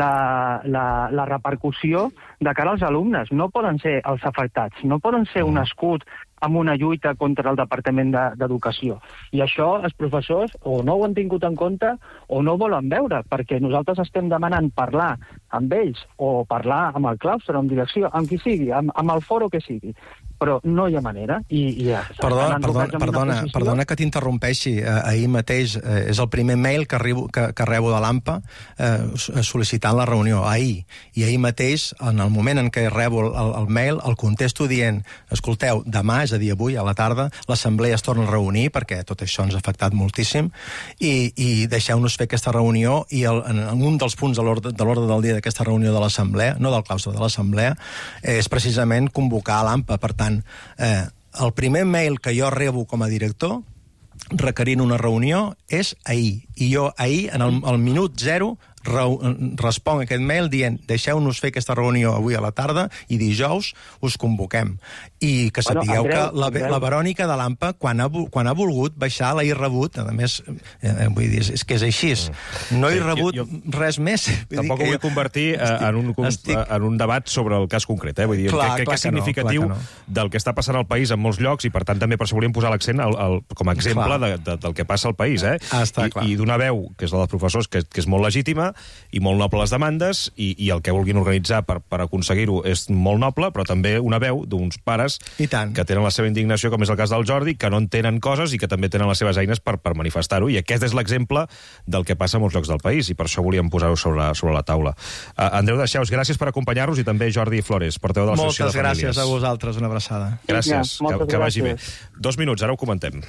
la, la, la repercussió de cara als alumnes. No poden ser els afectats, no poden ser un escut amb una lluita contra el Departament d'Educació. I això els professors o no ho han tingut en compte o no volen veure, perquè nosaltres estem demanant parlar amb ells o parlar amb el claustre, amb direcció, amb qui sigui, amb, amb el foro que sigui. Però no hi ha manera. I, i ja, perdona, perdona, perdona, perdona que t'interrompeixi. Eh, ahir mateix eh, és el primer mail que, arribo, que, que rebo de l'A M P A eh, sol·licitant la reunió. Ahir. I ahir mateix, en el moment en què rebo el, el mail, el contesto dient, escolteu, demà, és a dir, avui, a la tarda, l'assemblea es torna a reunir, perquè tot això ens ha afectat moltíssim, i, i deixeu-nos fer aquesta reunió, i el, en, en un dels punts de l'ordre del dia d'aquesta reunió de l'assemblea, no del claustre de l'assemblea, eh, és precisament convocar l'A M P A. Per tant, Eh, el primer mail que jo rebo com a director requerint una reunió és ahir. I jo ahir, en el, el minut zero, responc aquest mail dient deixeu-nos fer aquesta reunió avui a la tarda i dijous us convoquem. I que sapigueu bueno, Andreu, que la, Andreu. la Verònica de l'A M P A, quan ha, quan ha volgut baixar, l'ha rebut. A més, eh, vull dir, és que és així. No he rebut jo, jo, res més. Vull tampoc ho vull convertir estic, en, un, estic... en un debat sobre el cas concret. Eh? Vull dir, clar, crec que és significatiu no, no. del que està passant al país en molts llocs, i per tant també per això volíem posar l'accent com a exemple de, de, del que passa al país. Eh? Ah, està, I, i donar veu, que és la dels professors, que, que és molt legítima, legítima i molt noble les demandes, i, i el que vulguin organitzar per, per aconseguir-ho és molt noble, però també una veu d'uns pares que tenen la seva indignació, com és el cas del Jordi, que no entenen coses i que també tenen les seves eines per, per manifestar-ho. I aquest és l'exemple del que passa a molts llocs del país, i per això volíem posar-ho sobre, sobre la taula. Uh, Andreu Deixeus, gràcies per acompanyar-nos, i també Jordi Flores, portaveu de l'Associació de Famílies. Moltes gràcies a vosaltres, una abraçada. Gràcies, ja, que, que vagi bé. Dos minuts, ara ho comentem.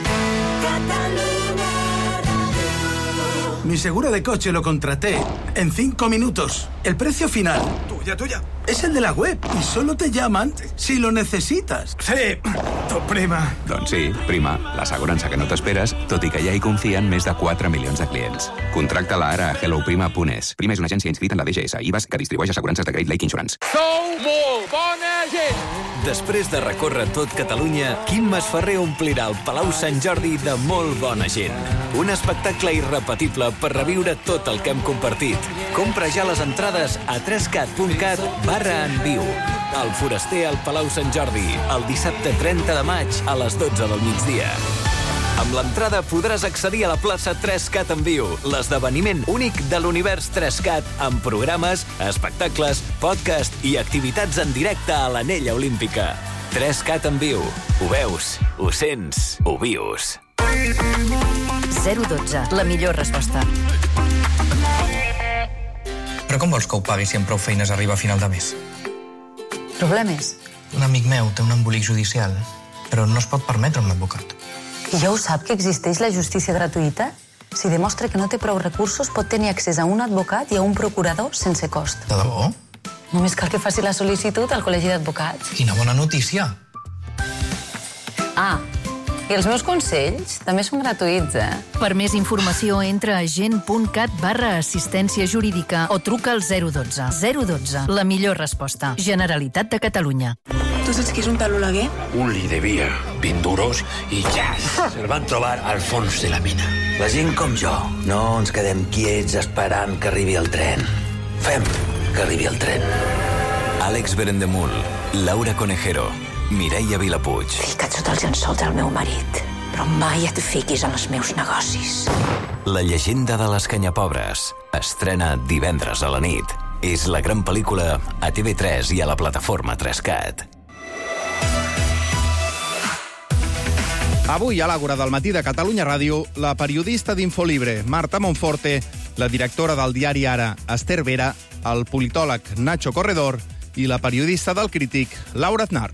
Mi seguro de coche lo contraté en cinco minutos. El precio final, tuya, tuya, es el de la web y solo te llaman si lo necesitas. Sí, tu prima. Doncs sí, prima, l'assegurança que no t'esperes, tot i que ja hi confien més de quatre milions de clients. Contracta-la ara a hello prima punt es. Prima és una agència inscrita en la D G S I V A S que distribueix assegurances de Great Lake Insurance. Sou molt bona gent! Després de recórrer tot Catalunya, Quim Masferrer omplirà el Palau Sant Jordi de molt bona gent. Un espectacle irrepetible per reviure tot el que hem compartit. Compra ja les entrades a tres cat punt cat barra en viu. El Foraster al Palau Sant Jordi, el dissabte trenta de maig a les dotze del migdia. Amb l'entrada podràs accedir a la plaça tres cat en viu, l'esdeveniment únic de l'univers tres cat, amb programes, espectacles, podcast i activitats en directe a l'Anella Olímpica. tres cat en viu. Ho veus, ho sents, ho vius. zero dotze, la millor resposta. Però com vols que ho pagui si amb prou feines arriba a final de mes? Problemes? Un amic meu té un embolic judicial, però no es pot permetre un advocat. I ja ho sap que existeix la justícia gratuïta? Si demostra que no té prou recursos, pot tenir accés a un advocat i a un procurador sense cost. De debò? Només cal que faci la sol·licitud al Col·legi d'Advocats. Quina bona notícia! Ah, i els meus consells també són gratuïts, eh? Per més informació, entra a gent punt cat barra assistència jurídica o truca al zero dotze. zero dotze, la millor resposta. Generalitat de Catalunya. Tu saps qui és un tal Oleguer? Un li devia vint duros i ja se'l van trobar al fons de la mina. La gent com jo no ens quedem quiets esperant que arribi el tren. Fem que arribi el tren. Àlex Berendemul, Laura Conejero, Mireia Vilapuig. Fica't sota els llençols del meu marit, però mai et fiquis en els meus negocis. La llegenda de les canyapobres estrena divendres a la nit. És la gran pel·lícula a T V tres i a la plataforma tres cat. Avui, a l'Àgora del matí de Catalunya Ràdio, la periodista d'Infolibre, Marta Monforte, la directora del diari Ara, Esther Vera, el politòleg Nacho Corredor i la periodista del Crític, Laura Aznar.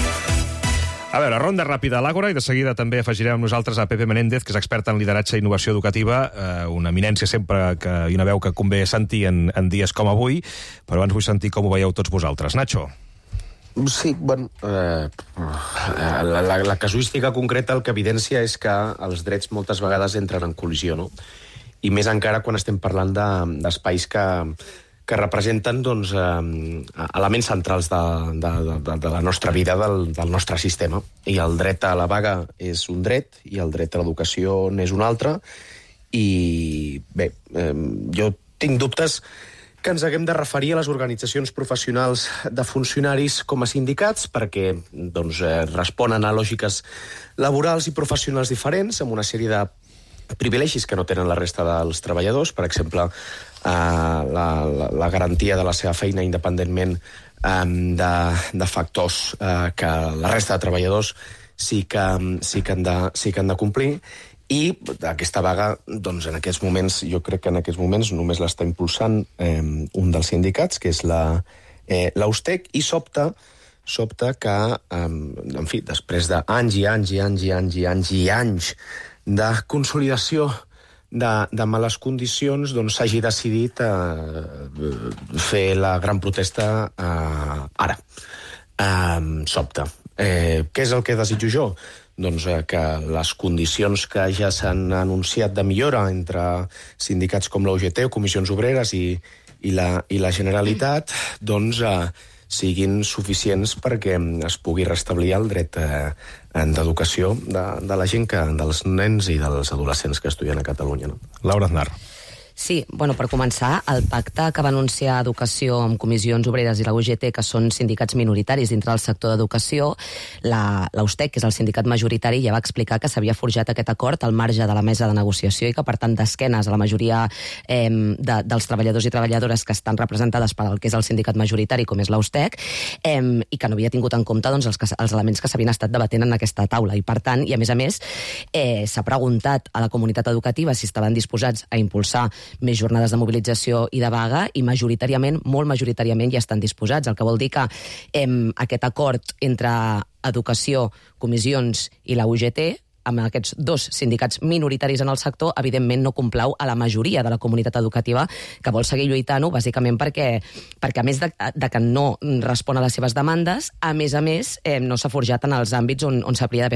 A veure, ronda ràpida a l'Àgora, i de seguida també afegirem amb nosaltres a Pepe Menéndez, que és experta en lideratge i innovació educativa, eh, una eminència sempre que, i una veu que convé sentir en, en dies com avui, però abans vull sentir com ho veieu tots vosaltres. Nacho. Sí, bueno, eh, la, la, la casuística concreta el que evidencia és que els drets moltes vegades entren en col·lisió, no? I més encara quan estem parlant d'espais de, que, que representen doncs, eh, elements centrals de, de, de, de la nostra vida, del, del nostre sistema. I el dret a la vaga és un dret, i el dret a l'educació n'és un altre, i bé, eh, jo tinc dubtes que ens haguem de referir a les organitzacions professionals de funcionaris com a sindicats perquè doncs, eh, responen a lògiques laborals i professionals diferents, amb una sèrie de privilegis que no tenen la resta dels treballadors, per exemple, eh, la, la, la garantia de la seva feina independentment eh, de, de factors eh, que la resta de treballadors sí que, sí que, han, de, sí que han de complir. I aquesta vaga, doncs, en aquests moments, jo crec que en aquests moments només l'està impulsant eh, un dels sindicats, que és la eh, l'Austec, i sobta, sobta que, eh, en fi, després d'anys i anys i anys i anys i anys i anys de consolidació de, de males condicions, doncs s'hagi decidit eh, fer la gran protesta eh, ara. Eh, sobta. Eh, què és el que desitjo jo? Doncs eh, que les condicions que ja s'han anunciat de millora entre sindicats com l'O G T o comissions obreres i, i, la, i la Generalitat doncs, eh, siguin suficients perquè es pugui restablir el dret eh, d'educació de, de la gent, que, dels nens i dels adolescents que estudien a Catalunya. No? Laura Aznar. Sí, bueno, per començar, el pacte que va anunciar Educació amb Comissions Obreres i la U G T, que són sindicats minoritaris dintre del sector d'educació, la, la U S T E C, que és el sindicat majoritari, ja va explicar que s'havia forjat aquest acord al marge de la mesa de negociació i que, per tant, d'esquenes a la majoria eh, de, dels treballadors i treballadores que estan representades per el que és el sindicat majoritari, com és la U S T E C, eh, i que no havia tingut en compte doncs, els, que, els elements que s'havien estat debatent en aquesta taula. I, per tant, i a més a més, eh, s'ha preguntat a la comunitat educativa si estaven disposats a impulsar més jornades de mobilització i de vaga, i majoritàriament, molt majoritàriament, ja estan disposats, el que vol dir que eh, aquest acord entre Educació, Comissions i la U G T, amb aquests dos sindicats minoritaris en el sector, evidentment no complau a la majoria de la comunitat educativa, que vol seguir lluitant-ho, bàsicament perquè, perquè a més de, de que no respon a les seves demandes, a més a més, eh, no s'ha forjat en els àmbits on, on s'hauria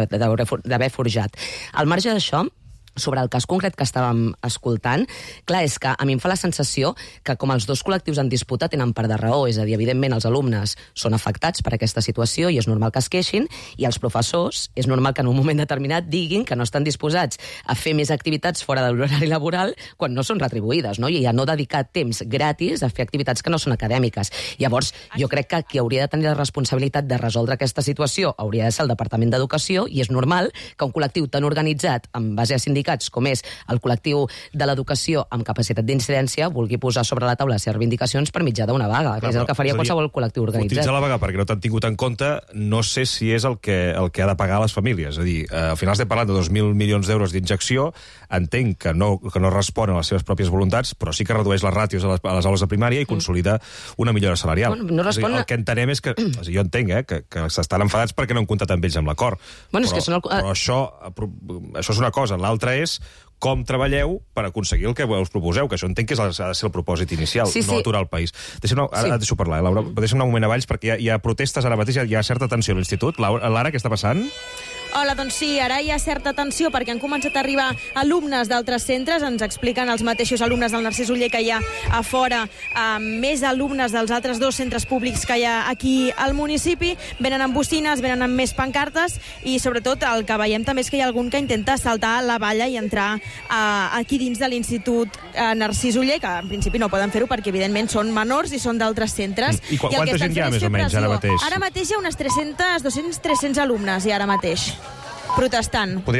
d'haver forjat. Al marge d'això, sobre el cas concret que estàvem escoltant, clar, és que a mi em fa la sensació que com els dos col·lectius en disputa tenen part de raó, és a dir, evidentment els alumnes són afectats per aquesta situació i és normal que es queixin, i els professors és normal que en un moment determinat diguin que no estan disposats a fer més activitats fora de l'horari laboral quan no són retribuïdes, no? I a no dedicar temps gratis a fer activitats que no són acadèmiques. Llavors, jo crec que qui hauria de tenir la responsabilitat de resoldre aquesta situació hauria de ser el Departament d'Educació, i és normal que un col·lectiu tan organitzat en base a sindicats com és el col·lectiu de l'educació amb capacitat d'incidència vulgui posar sobre la taula les seves reivindicacions per mitjà d'una vaga, que és el que faria qualsevol col·lectiu organitzat. Utilitzar la vaga perquè no t'han tingut en compte, no sé si és el que, el que ha de pagar les famílies. És a dir, eh, al final estem parlant de dos mil milions d'euros d'injecció, entenc que no, que no respon a les seves pròpies voluntats, però sí que redueix les ràtios a les, a les aules de primària i consolida una millora salarial. Bueno, no respon... És a dir, el que entenem és que, és a dir, jo entenc, eh, que, que s'estan enfadats perquè no han comptat amb ells amb l'acord. Bueno, però, és que són el... però això, això és una cosa. L'altra és com treballeu per aconseguir el que us proposeu, que això entenc que ha de ser el propòsit inicial, sí, sí. no aturar el país. Deixa'm, ara sí. deixo parlar, eh, Laura. Deixa'm un moment a Valls, perquè hi ha, hi ha protestes ara mateix, hi ha certa tensió a l'institut. Lara, què està passant? Hola, doncs sí, ara hi ha certa tensió perquè han començat a arribar alumnes d'altres centres, ens expliquen els mateixos alumnes del Narcís Oller que hi ha a fora, eh, més alumnes dels altres dos centres públics que hi ha aquí al municipi, venen amb bocines, venen amb més pancartes, i sobretot el que veiem també és que hi ha algun que intenta saltar la valla i entrar eh, aquí dins de l'Institut eh, Narcís Oller, que en principi no poden fer-ho perquè evidentment són menors i són d'altres centres. I, qu I quanta gent hi ha més o menys ara mateix? Ara mateix hi ha unes tres cents, dos cents, tres cents alumnes i ara mateix protestant.